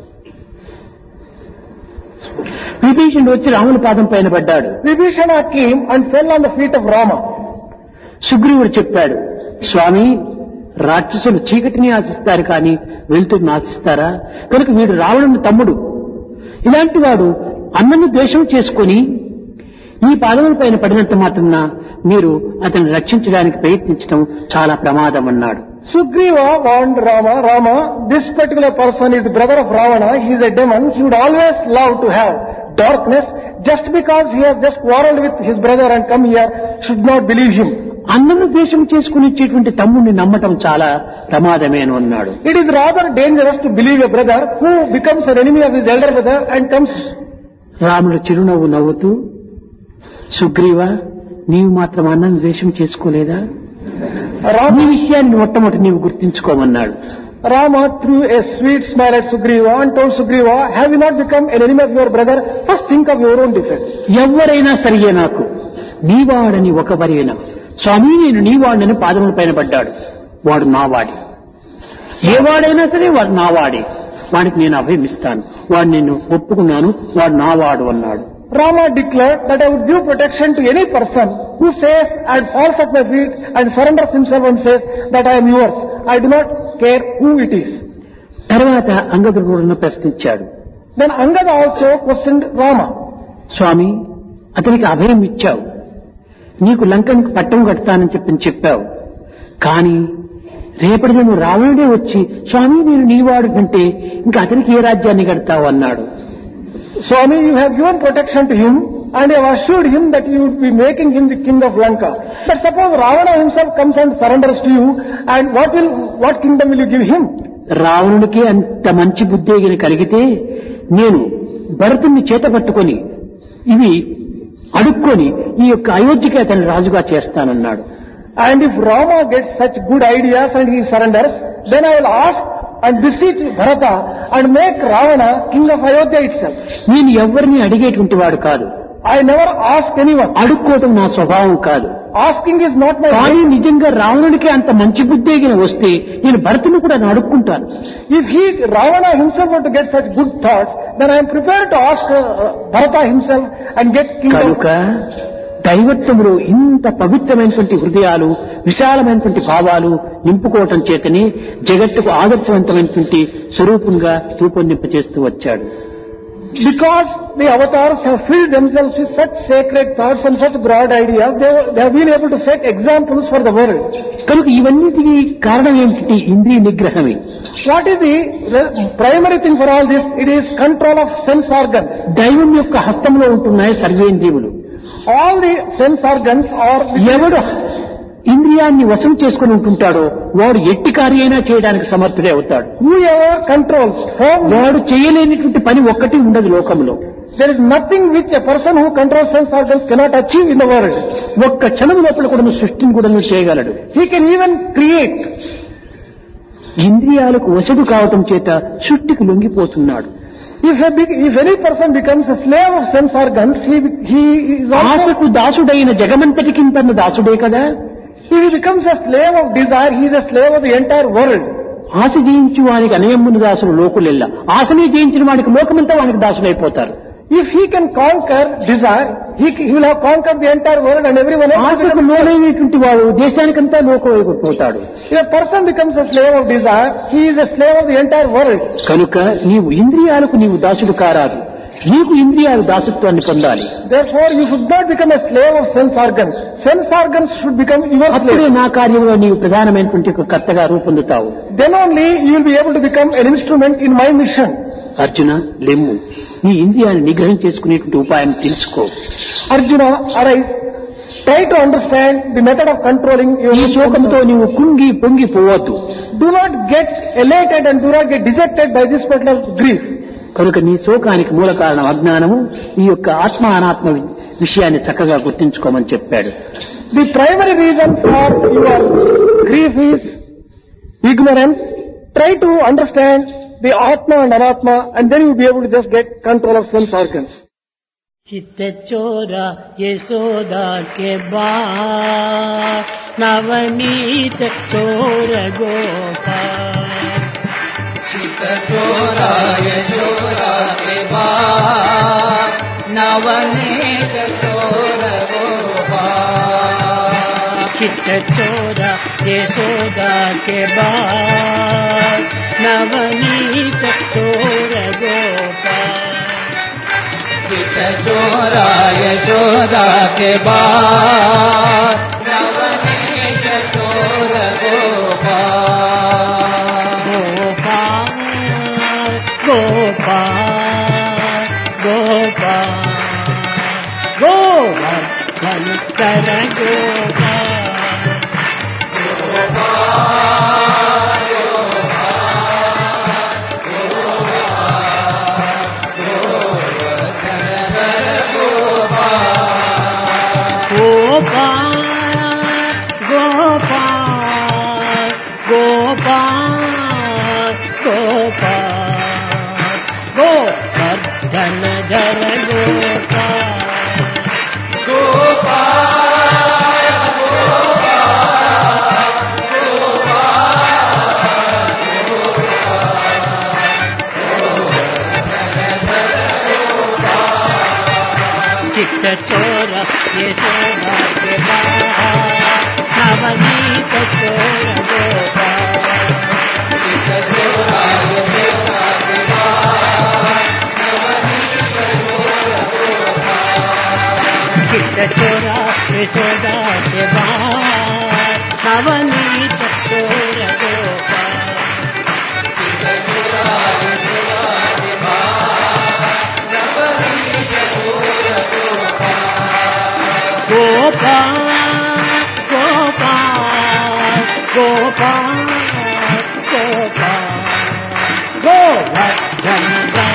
విభీషణుడు వచ్చి రాముల పాదం పైన పడ్డాడు. Vibhishana came and fell on the feet of Rama. సుగ్రీవుడు చెప్పాడు, స్వామి, రాక్షసులు చీకటిని ఆశిస్తారు కానీ వెలుతురుని ఆశిస్తారా? కనుక వీడు రావణుని తమ్ముడు. ఇలాంటి వాడు అన్నను ద్వేషం చేసుకుని ఈ పాదముల పైన పడినంత మాత్రాన మీరు అతన్ని రక్షించడానికి ప్రయత్నించడం చాలా ప్రమాదం అన్నాడు. Sugriva warned Rama, this particular person is the brother of Ravana, he is a demon, he would always love to have darkness. Just because he has just quarreled with his brother and come here, should not believe him. అన్నను ద్వేషం చేసుకుని ఇచ్చేటువంటి తమ్ముడిని నమ్మటం చాలా ప్రమాదమే అని అన్నాడు. It is rather dangerous to believe a brother who becomes an enemy of his elder brother and comes. రాముడు చిరునవ్వు నవ్వుతూ, సుగ్రీవ, నీవు మాత్రం అన్నను ద్వేషం చేసుకోలేదా? ఈ విషయాన్ని మొట్టమొదటి నీవు గుర్తించుకోమన్నాడు. Rama threw a sweet smile at Sugriva and told Sugriva, have you not become an enemy of your brother? First think of your own defense. ఎవరైనా సరియే నాకు, నీవాడని ఒకవరైనా, స్వామి నేను నీవాడని పాదముల పైన పడ్డాడు, వాడు నావాడి. ఏ వాడైనా సరే వాడు నావాడే, వాడికి నేను అభయమిస్తాను, వాడు నేను ఒప్పుకున్నాను, వాడు నావాడు అన్నాడు. Rama declared that I would give protection to any person who says and falls at my feet and surrenders himself and says that I am yours. I do not care who it is. తర్వాత అంగదుడు కూడా ప్రశ్నించాడు. Then Angada also questioned Rama. స్వామి, అతనికి అభయం ఇచ్చావు, నీకు లంకనికి పట్టం కడతానని చెప్పావు, కానీ రేపటి నువ్వు రావణుడే వచ్చి స్వామి నేను నీవాడు అంటే ఇంకా అతనికి ఏ రాజ్యాన్ని కడతావు అన్నాడు. Swami, you have given protection to him and you have assured him that you would be making him the king of Lanka. But suppose Ravana himself comes and surrenders to you, and what kingdom will you give him? రావణుడికి అంత మంచి బుద్ధి కలిగితే నేను భరతుణ్ణి చేత పట్టుకొని ఇవి అడుక్కొని ఈ యొక్క అయోధ్యకి అతని రాజుగా చేస్తానన్నాడు. And if Rama gets such good ideas and he surrenders, then I will ask and beseech Bharata and make Ravana king of Ayodhya itself. నేను ఎవరిని అడిగేటువంటి వాడు కాదు. I never ask anyone. అడుక్కోవడం నా స్వభావం కాదు. Asking is not my కానీ way. నిజంగా రావణుడికి అంత మంచి బుద్ధి వస్తే నేను భరతుని కూడా అడుక్కుంటాను. If Ravana himself were to get such good thoughts, then I am prepared to ask Bharata himself and get kingdom. కనుక దైవత్వములో ఇంత పవిత్రమైనటువంటి హృదయాలు, విశాలమైనటువంటి భావాలు నింపుకోవటం చేతనే జగత్తుకు ఆదర్శవంతమైనటువంటి స్వరూపంగా రూపొందింపచేస్తూ వచ్చాడు. Because the avatars have filled themselves with such sacred thoughts and such broad ideas, they have been able to set examples for the world. కనుక ఇవన్నిటికీ కారణం ఏమిటి? ఇంద్రియ నిగ్రహమే. What is the primary thing for all this? It is control of sense organs. దైవం యొక్క హస్తంలో ఉంటున్నాయి సర్వేంద్రియములు. All the sense organs are... ఎవడు ఇంద్రియాన్ని వశం చేసుకుని ఉంటుంటాడో వాడు ఎట్టి కార్యైనా చేయడానికి సమర్థుడే అవుతాడు. Whoever controls, వాడు చేయలేనిటువంటి పని ఒక్కటి ఉండదు లోకంలో. there is nothing which a person who controls sense organs cannot achieve in the world. ఒక్క క్షణం లోపల కూడా సృష్టిని కూడా చేయగలడు. He can even create. ఇంద్రియాలకు వశడు కావటం చేత సృష్టికి లొంగిపోతున్నాడు. If any person becomes a slave of sense organs, he is also... ఆశకు దాసుడైన జగమంతటికి తన దాసుడే కదా. If he becomes a slave of desire, he is a slave of the entire world. ఆశ జయించు వానికి అనయమ్ముని దాసులు లోకులెల్ల, ఆశనే జయించిన వానికి లోకమంతా వానికి దాసులైపోతారు. If he can conquer desire, he will have conquered the entire world and everyone else. ఆశకు లోనైనటువంటి వాడు దేశానికంతా లోకమైపోతాడు. If a person becomes a slave of desire, he is a slave of the entire world. కనుక నీవు ఇంద్రియాలకు నీవు దాసుడు కారాదు, నీకు ఇంద్రియాలు దాసత్వాన్ని పొందాలి. Therefore, you should not become a slave of sense organs. Sense organs should become your అప్పుడే slave. నా కార్యంలో నీవు ప్రధానమైనటువంటి ఒక కర్తగా రూపొందుతావు. Then only you will be able to become an instrument in my mission. Arjuna, లెమ్ము, నీ ఇంద్రియాన్ని నిగ్రహం చేసుకునేటువంటి ఉపాయం తెలుసుకో. Arjuna, arise. Try to understand the method of controlling your... ఈ శోకంతో నీవు కుంగి పొంగి పోవద్దు. Do not get elated and do not get dejected by this particular grief. కనుక నీ శోకానికి మూల కారణం అజ్ఞానము. ఈ యొక్క ఆత్మ అనాత్మ విషయాన్ని చక్కగా గుర్తించుకోమని చెప్పాడు. The primary reason for your grief is ignorance. Try to understand the Atma and Anatma, and then you will be able to just get control of sense organs. चित्त चोरा यशोदा के बाल, नवनीत चोर गोपाल. चित्त चोरा यशोदा के बाल, नवनीत चोर गोपाल. चित्त चोरा यशोदा के बाल, नवनीत चोर गोपाल. चित्त चोरा यशोदा के बाल, नवनीत चोर गोपाल. गोपाल गोपाल गोवर्धन कर गोपाल. चित्त चोरा यशोदा के बाल, नवनीत चोर गोपाल. यशोदा के बार नवनीत चोर गोपाल गोपाल गोपाल गोपाल गोपाल गोवर्धन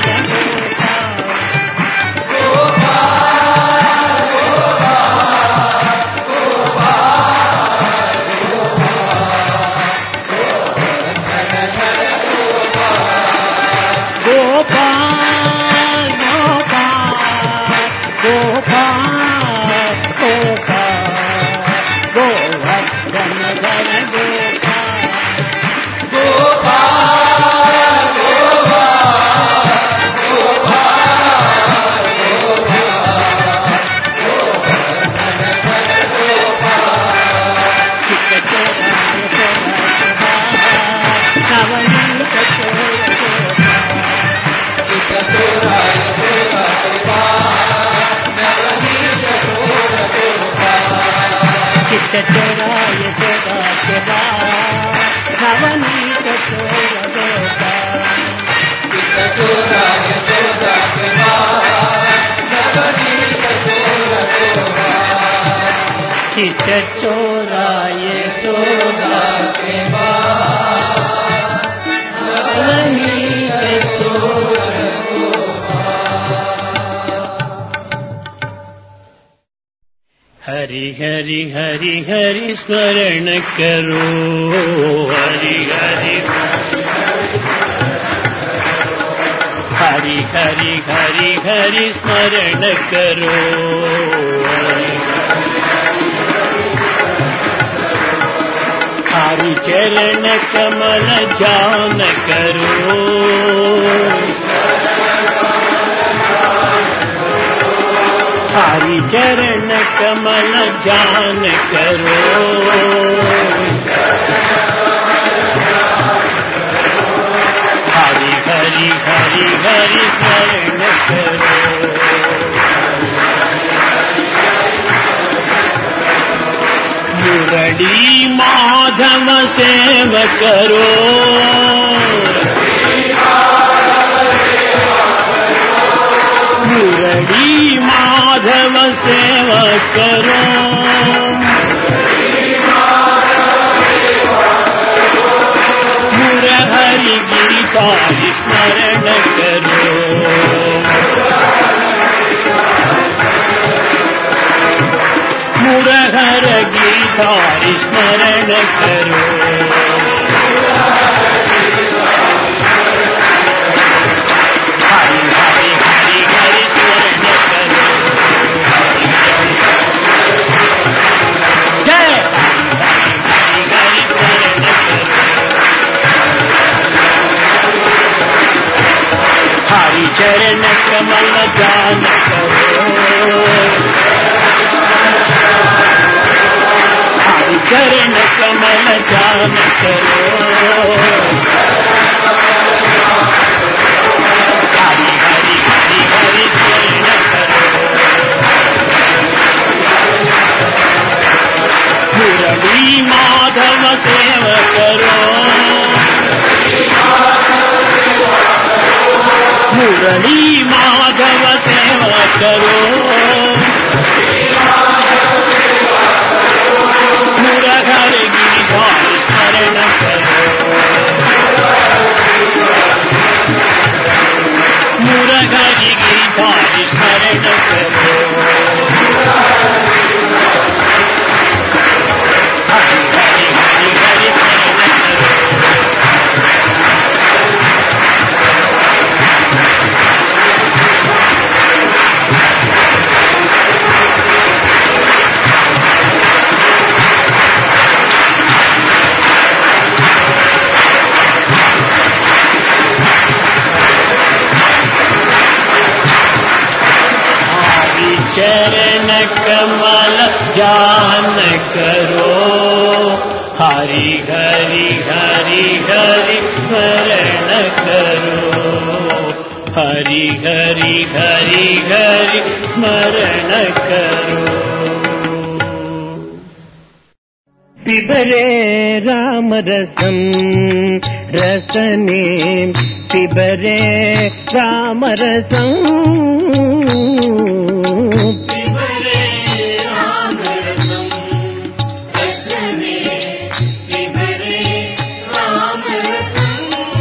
चोरा यशोदा के बार नवनीत चोर हरि हरि हरि हरि स्मरण करो हरि हरि हरि हरि हरि हरि स्मरण करो हरि चरण कमल ध्यान करो हरि चरण कमल ध्यान करो हरि हरि हरि हरि स्मरण करो मुरली माधव सेव करो मुरली माधव सेव करो मुरहरि गीता स्मरण करो मुरहर गीता स्मरण करो हरि हरि हरि हरि स्मरण करो जय हरि हरि हरि स्मरण करो हरि चरण कमल ध्यान करो चरण कमल ध्यान करो हरि हरि हरि हरि स्मरण करो मुरली माधव सेव करो मुरली माधव सेव करो मुरहर गीता स्मरण करो मुरहर गीता स्मरण करो हरि हरि हरि हरि स्मरण करो चरण कमल ध्यान करो हरि हरि हरि हरि स्मरण करो हरि हरि हरि हरि स्मरण करो पिबरे रामरसं रसने पिबरे रामरसं पिबरे रामरसं रसने पिबरे रामरसं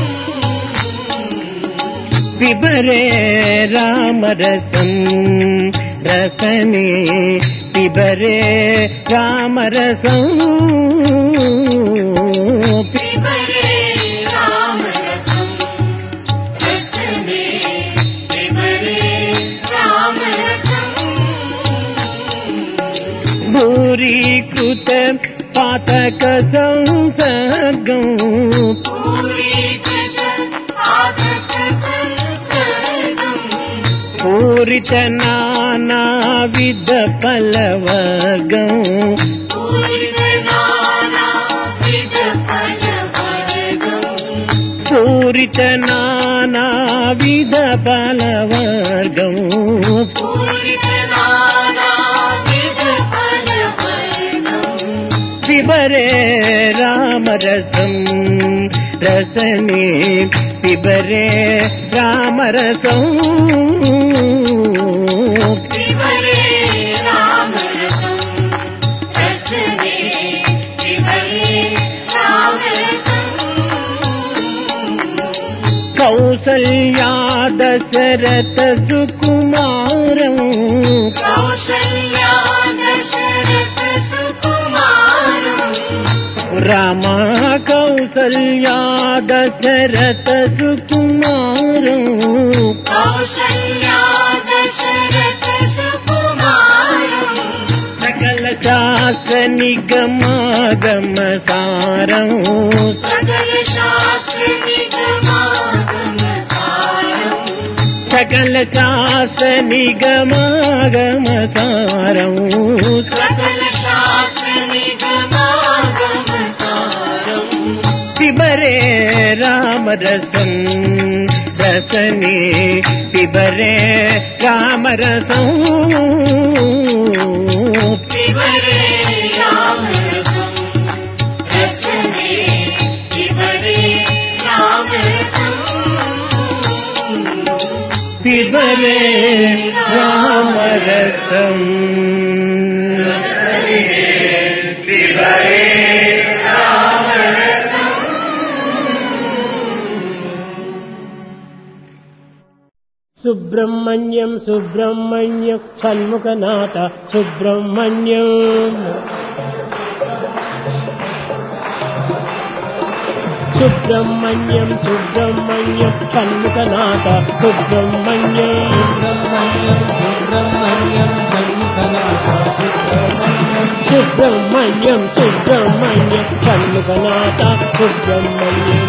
पिबरे रामरसं रसने पिबरे रामरसं पिबरे रामरसं रसने पिबरे रामरसं भूरीकृत पातक संसर्गं पूरीकृत पातक संसर्गं पूरित नानाविध फलवर्गं पूरित नानाविध फलवर्गं पूरित नानाविध फलवर्गं पूरित नानाविध फलवर्गं पिबरे रामरसं रसने पिबरे रामरसं पिबरे रामरसं रसने पिबरे रामरसं कौसल्या दशरथ सुकुमारं कौसल्या दशरथ सुकुमारं रामा कौसल्या दशरथ सुकुमारं कौसल्या दशरथ सुकुमारं सकल शास्त्र निगमागम सारं सकल शास्त्र निगमागम सारं सकल शास्त्र निगमागम सारं सकल शास्त्र निगमागम सारं पिबरे रामरसं रसने पिबरे रामरसं पिबरे रामरसं रसने पिबरे रामरसं पिबरे रामरसं रसने पिबरे रामरसं सुब्रह्मण्यं सुब्रह्मण्यं षण्मुखनाथ सुब्रह्मण्यं सुब्रह्मण्यं सुब्रह्मण्यं षण्मुखनाथ सुब्रह्मण्यं सुब्रह्मण्यं षण्मुखनाथ सुब्रह्मण्यं सुब्रह्मण्यं षण्मुखनाथ सुब्रह्मण्यं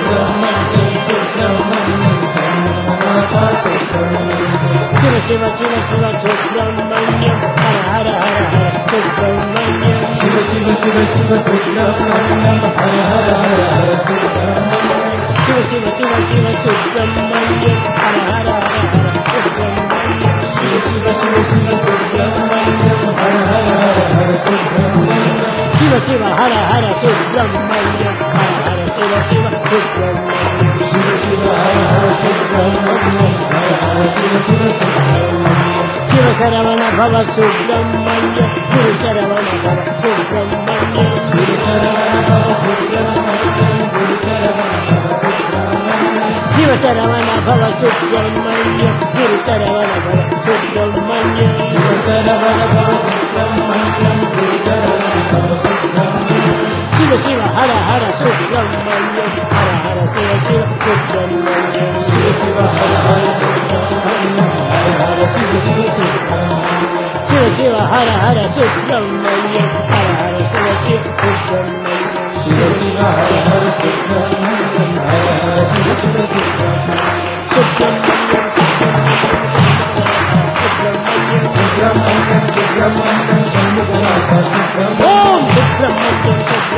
शिव शिव शिव शिव सुब्रह्मण्यं हर हर हर हर सुब्रह्मण्यं शिव शिव शिव शिव सुब्रह्मण्यं हर हर हर हर सुब्रह्मण्यं शिव शिव शिव शिव सुब्रह्मण्यं हर हर हर हर सुब्रह्मण्यं शिव शिव शिव शिव सुब्रह्मण्यं हर हर हर हर सुब्रह्मण्यं शिव शिव हर हर सुब्रह्मण्यं हर हर शिव शिव सुब्रह्मण्यं शिव शिव हर हर सुब्रह्मण्यं हर हर शिव शिव सुब्रह्मण्यं शिव शरवण भव सुब्रह्मण्यं गुरु शरवण भव सुब्रह्मण्यं शिव शरवण भव सुब्रह्मण्यं गुरु शरवण भव सुब्रह्मण्यं शिव शरवण भव सुब्रह्मण्यं गुरु शरवण भव सुब्रह्मण्यं शिव शरवण भव सुब्रह्मण्यं गुरु शरवण भव सुब्रह्मण्यं शिव शिव हर हर सुब्रह्मण्यं हर हर शिव शिव सुब्रह्मण्यं शिव शिव हर हर सुब्रह्मण्यं हर हर शिव शिव सुब्रह्मण्यं शिव शिव हर हर सुब्रह्मण्यं हर हर शिव शिव सुब्रह्मण्यं शिव शिव हर हर सुब्रह्मण्यं हर हर शिव शिव सुब्रह्मण्यं सुब्रह्मण्यं सुब्रह्मण्यं षण्मुखनाथ सुब्रह्मण्यं ओम सुब्रह्मण्यं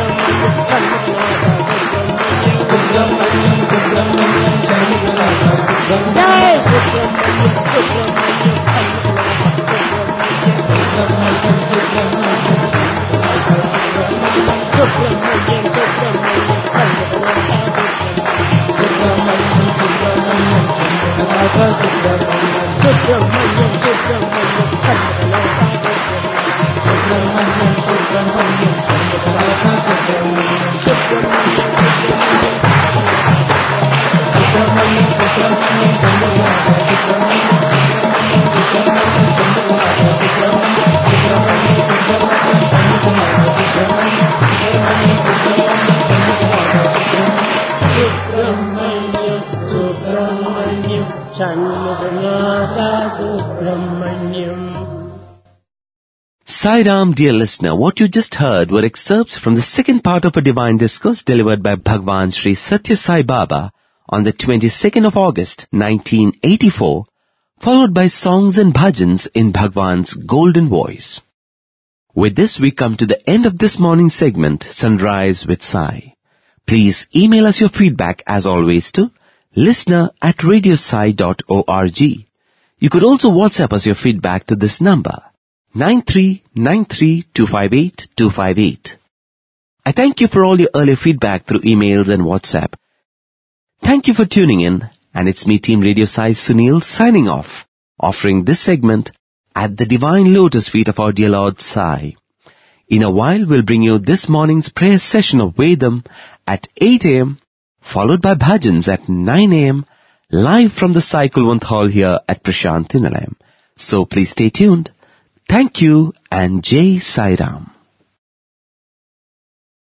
सुब्रह्मण्यं सुब्रह्मण्यं सुब्रह्मण्यं षण्मुखनाथ सुब्रह्मण्यं जय Subrahmanyam Subrahmanyam Shanmukhanath Subrahmanyam Subrahmanyam Subrahmanyam Sai Ram, dear listener, what you just heard were excerpts from the second part of a divine discourse delivered by Bhagwan Sri Satya Sai Baba on the 22nd of August, 1984, followed by songs and bhajans in Bhagwan's golden voice. With this, we come to the end of this morning's segment, Sunrise with Sai. Please email us your feedback as always to listener@radiosai.org. You could also WhatsApp us your feedback to this number, 9393258258. I thank you for all your early feedback through emails and WhatsApp. Thank you for tuning in, and it's me, Team Radio Sai Sunil, signing off, offering this segment at the divine lotus feet of our dear Lord Sai. In a while, we'll bring you this morning's prayer session of Vedam at 8 a.m., followed by bhajans at 9 a.m., live from the Sai Kulwant Hall here at Prashanthi Nilayam. So please stay tuned. Thank you and Jai Sai Ram.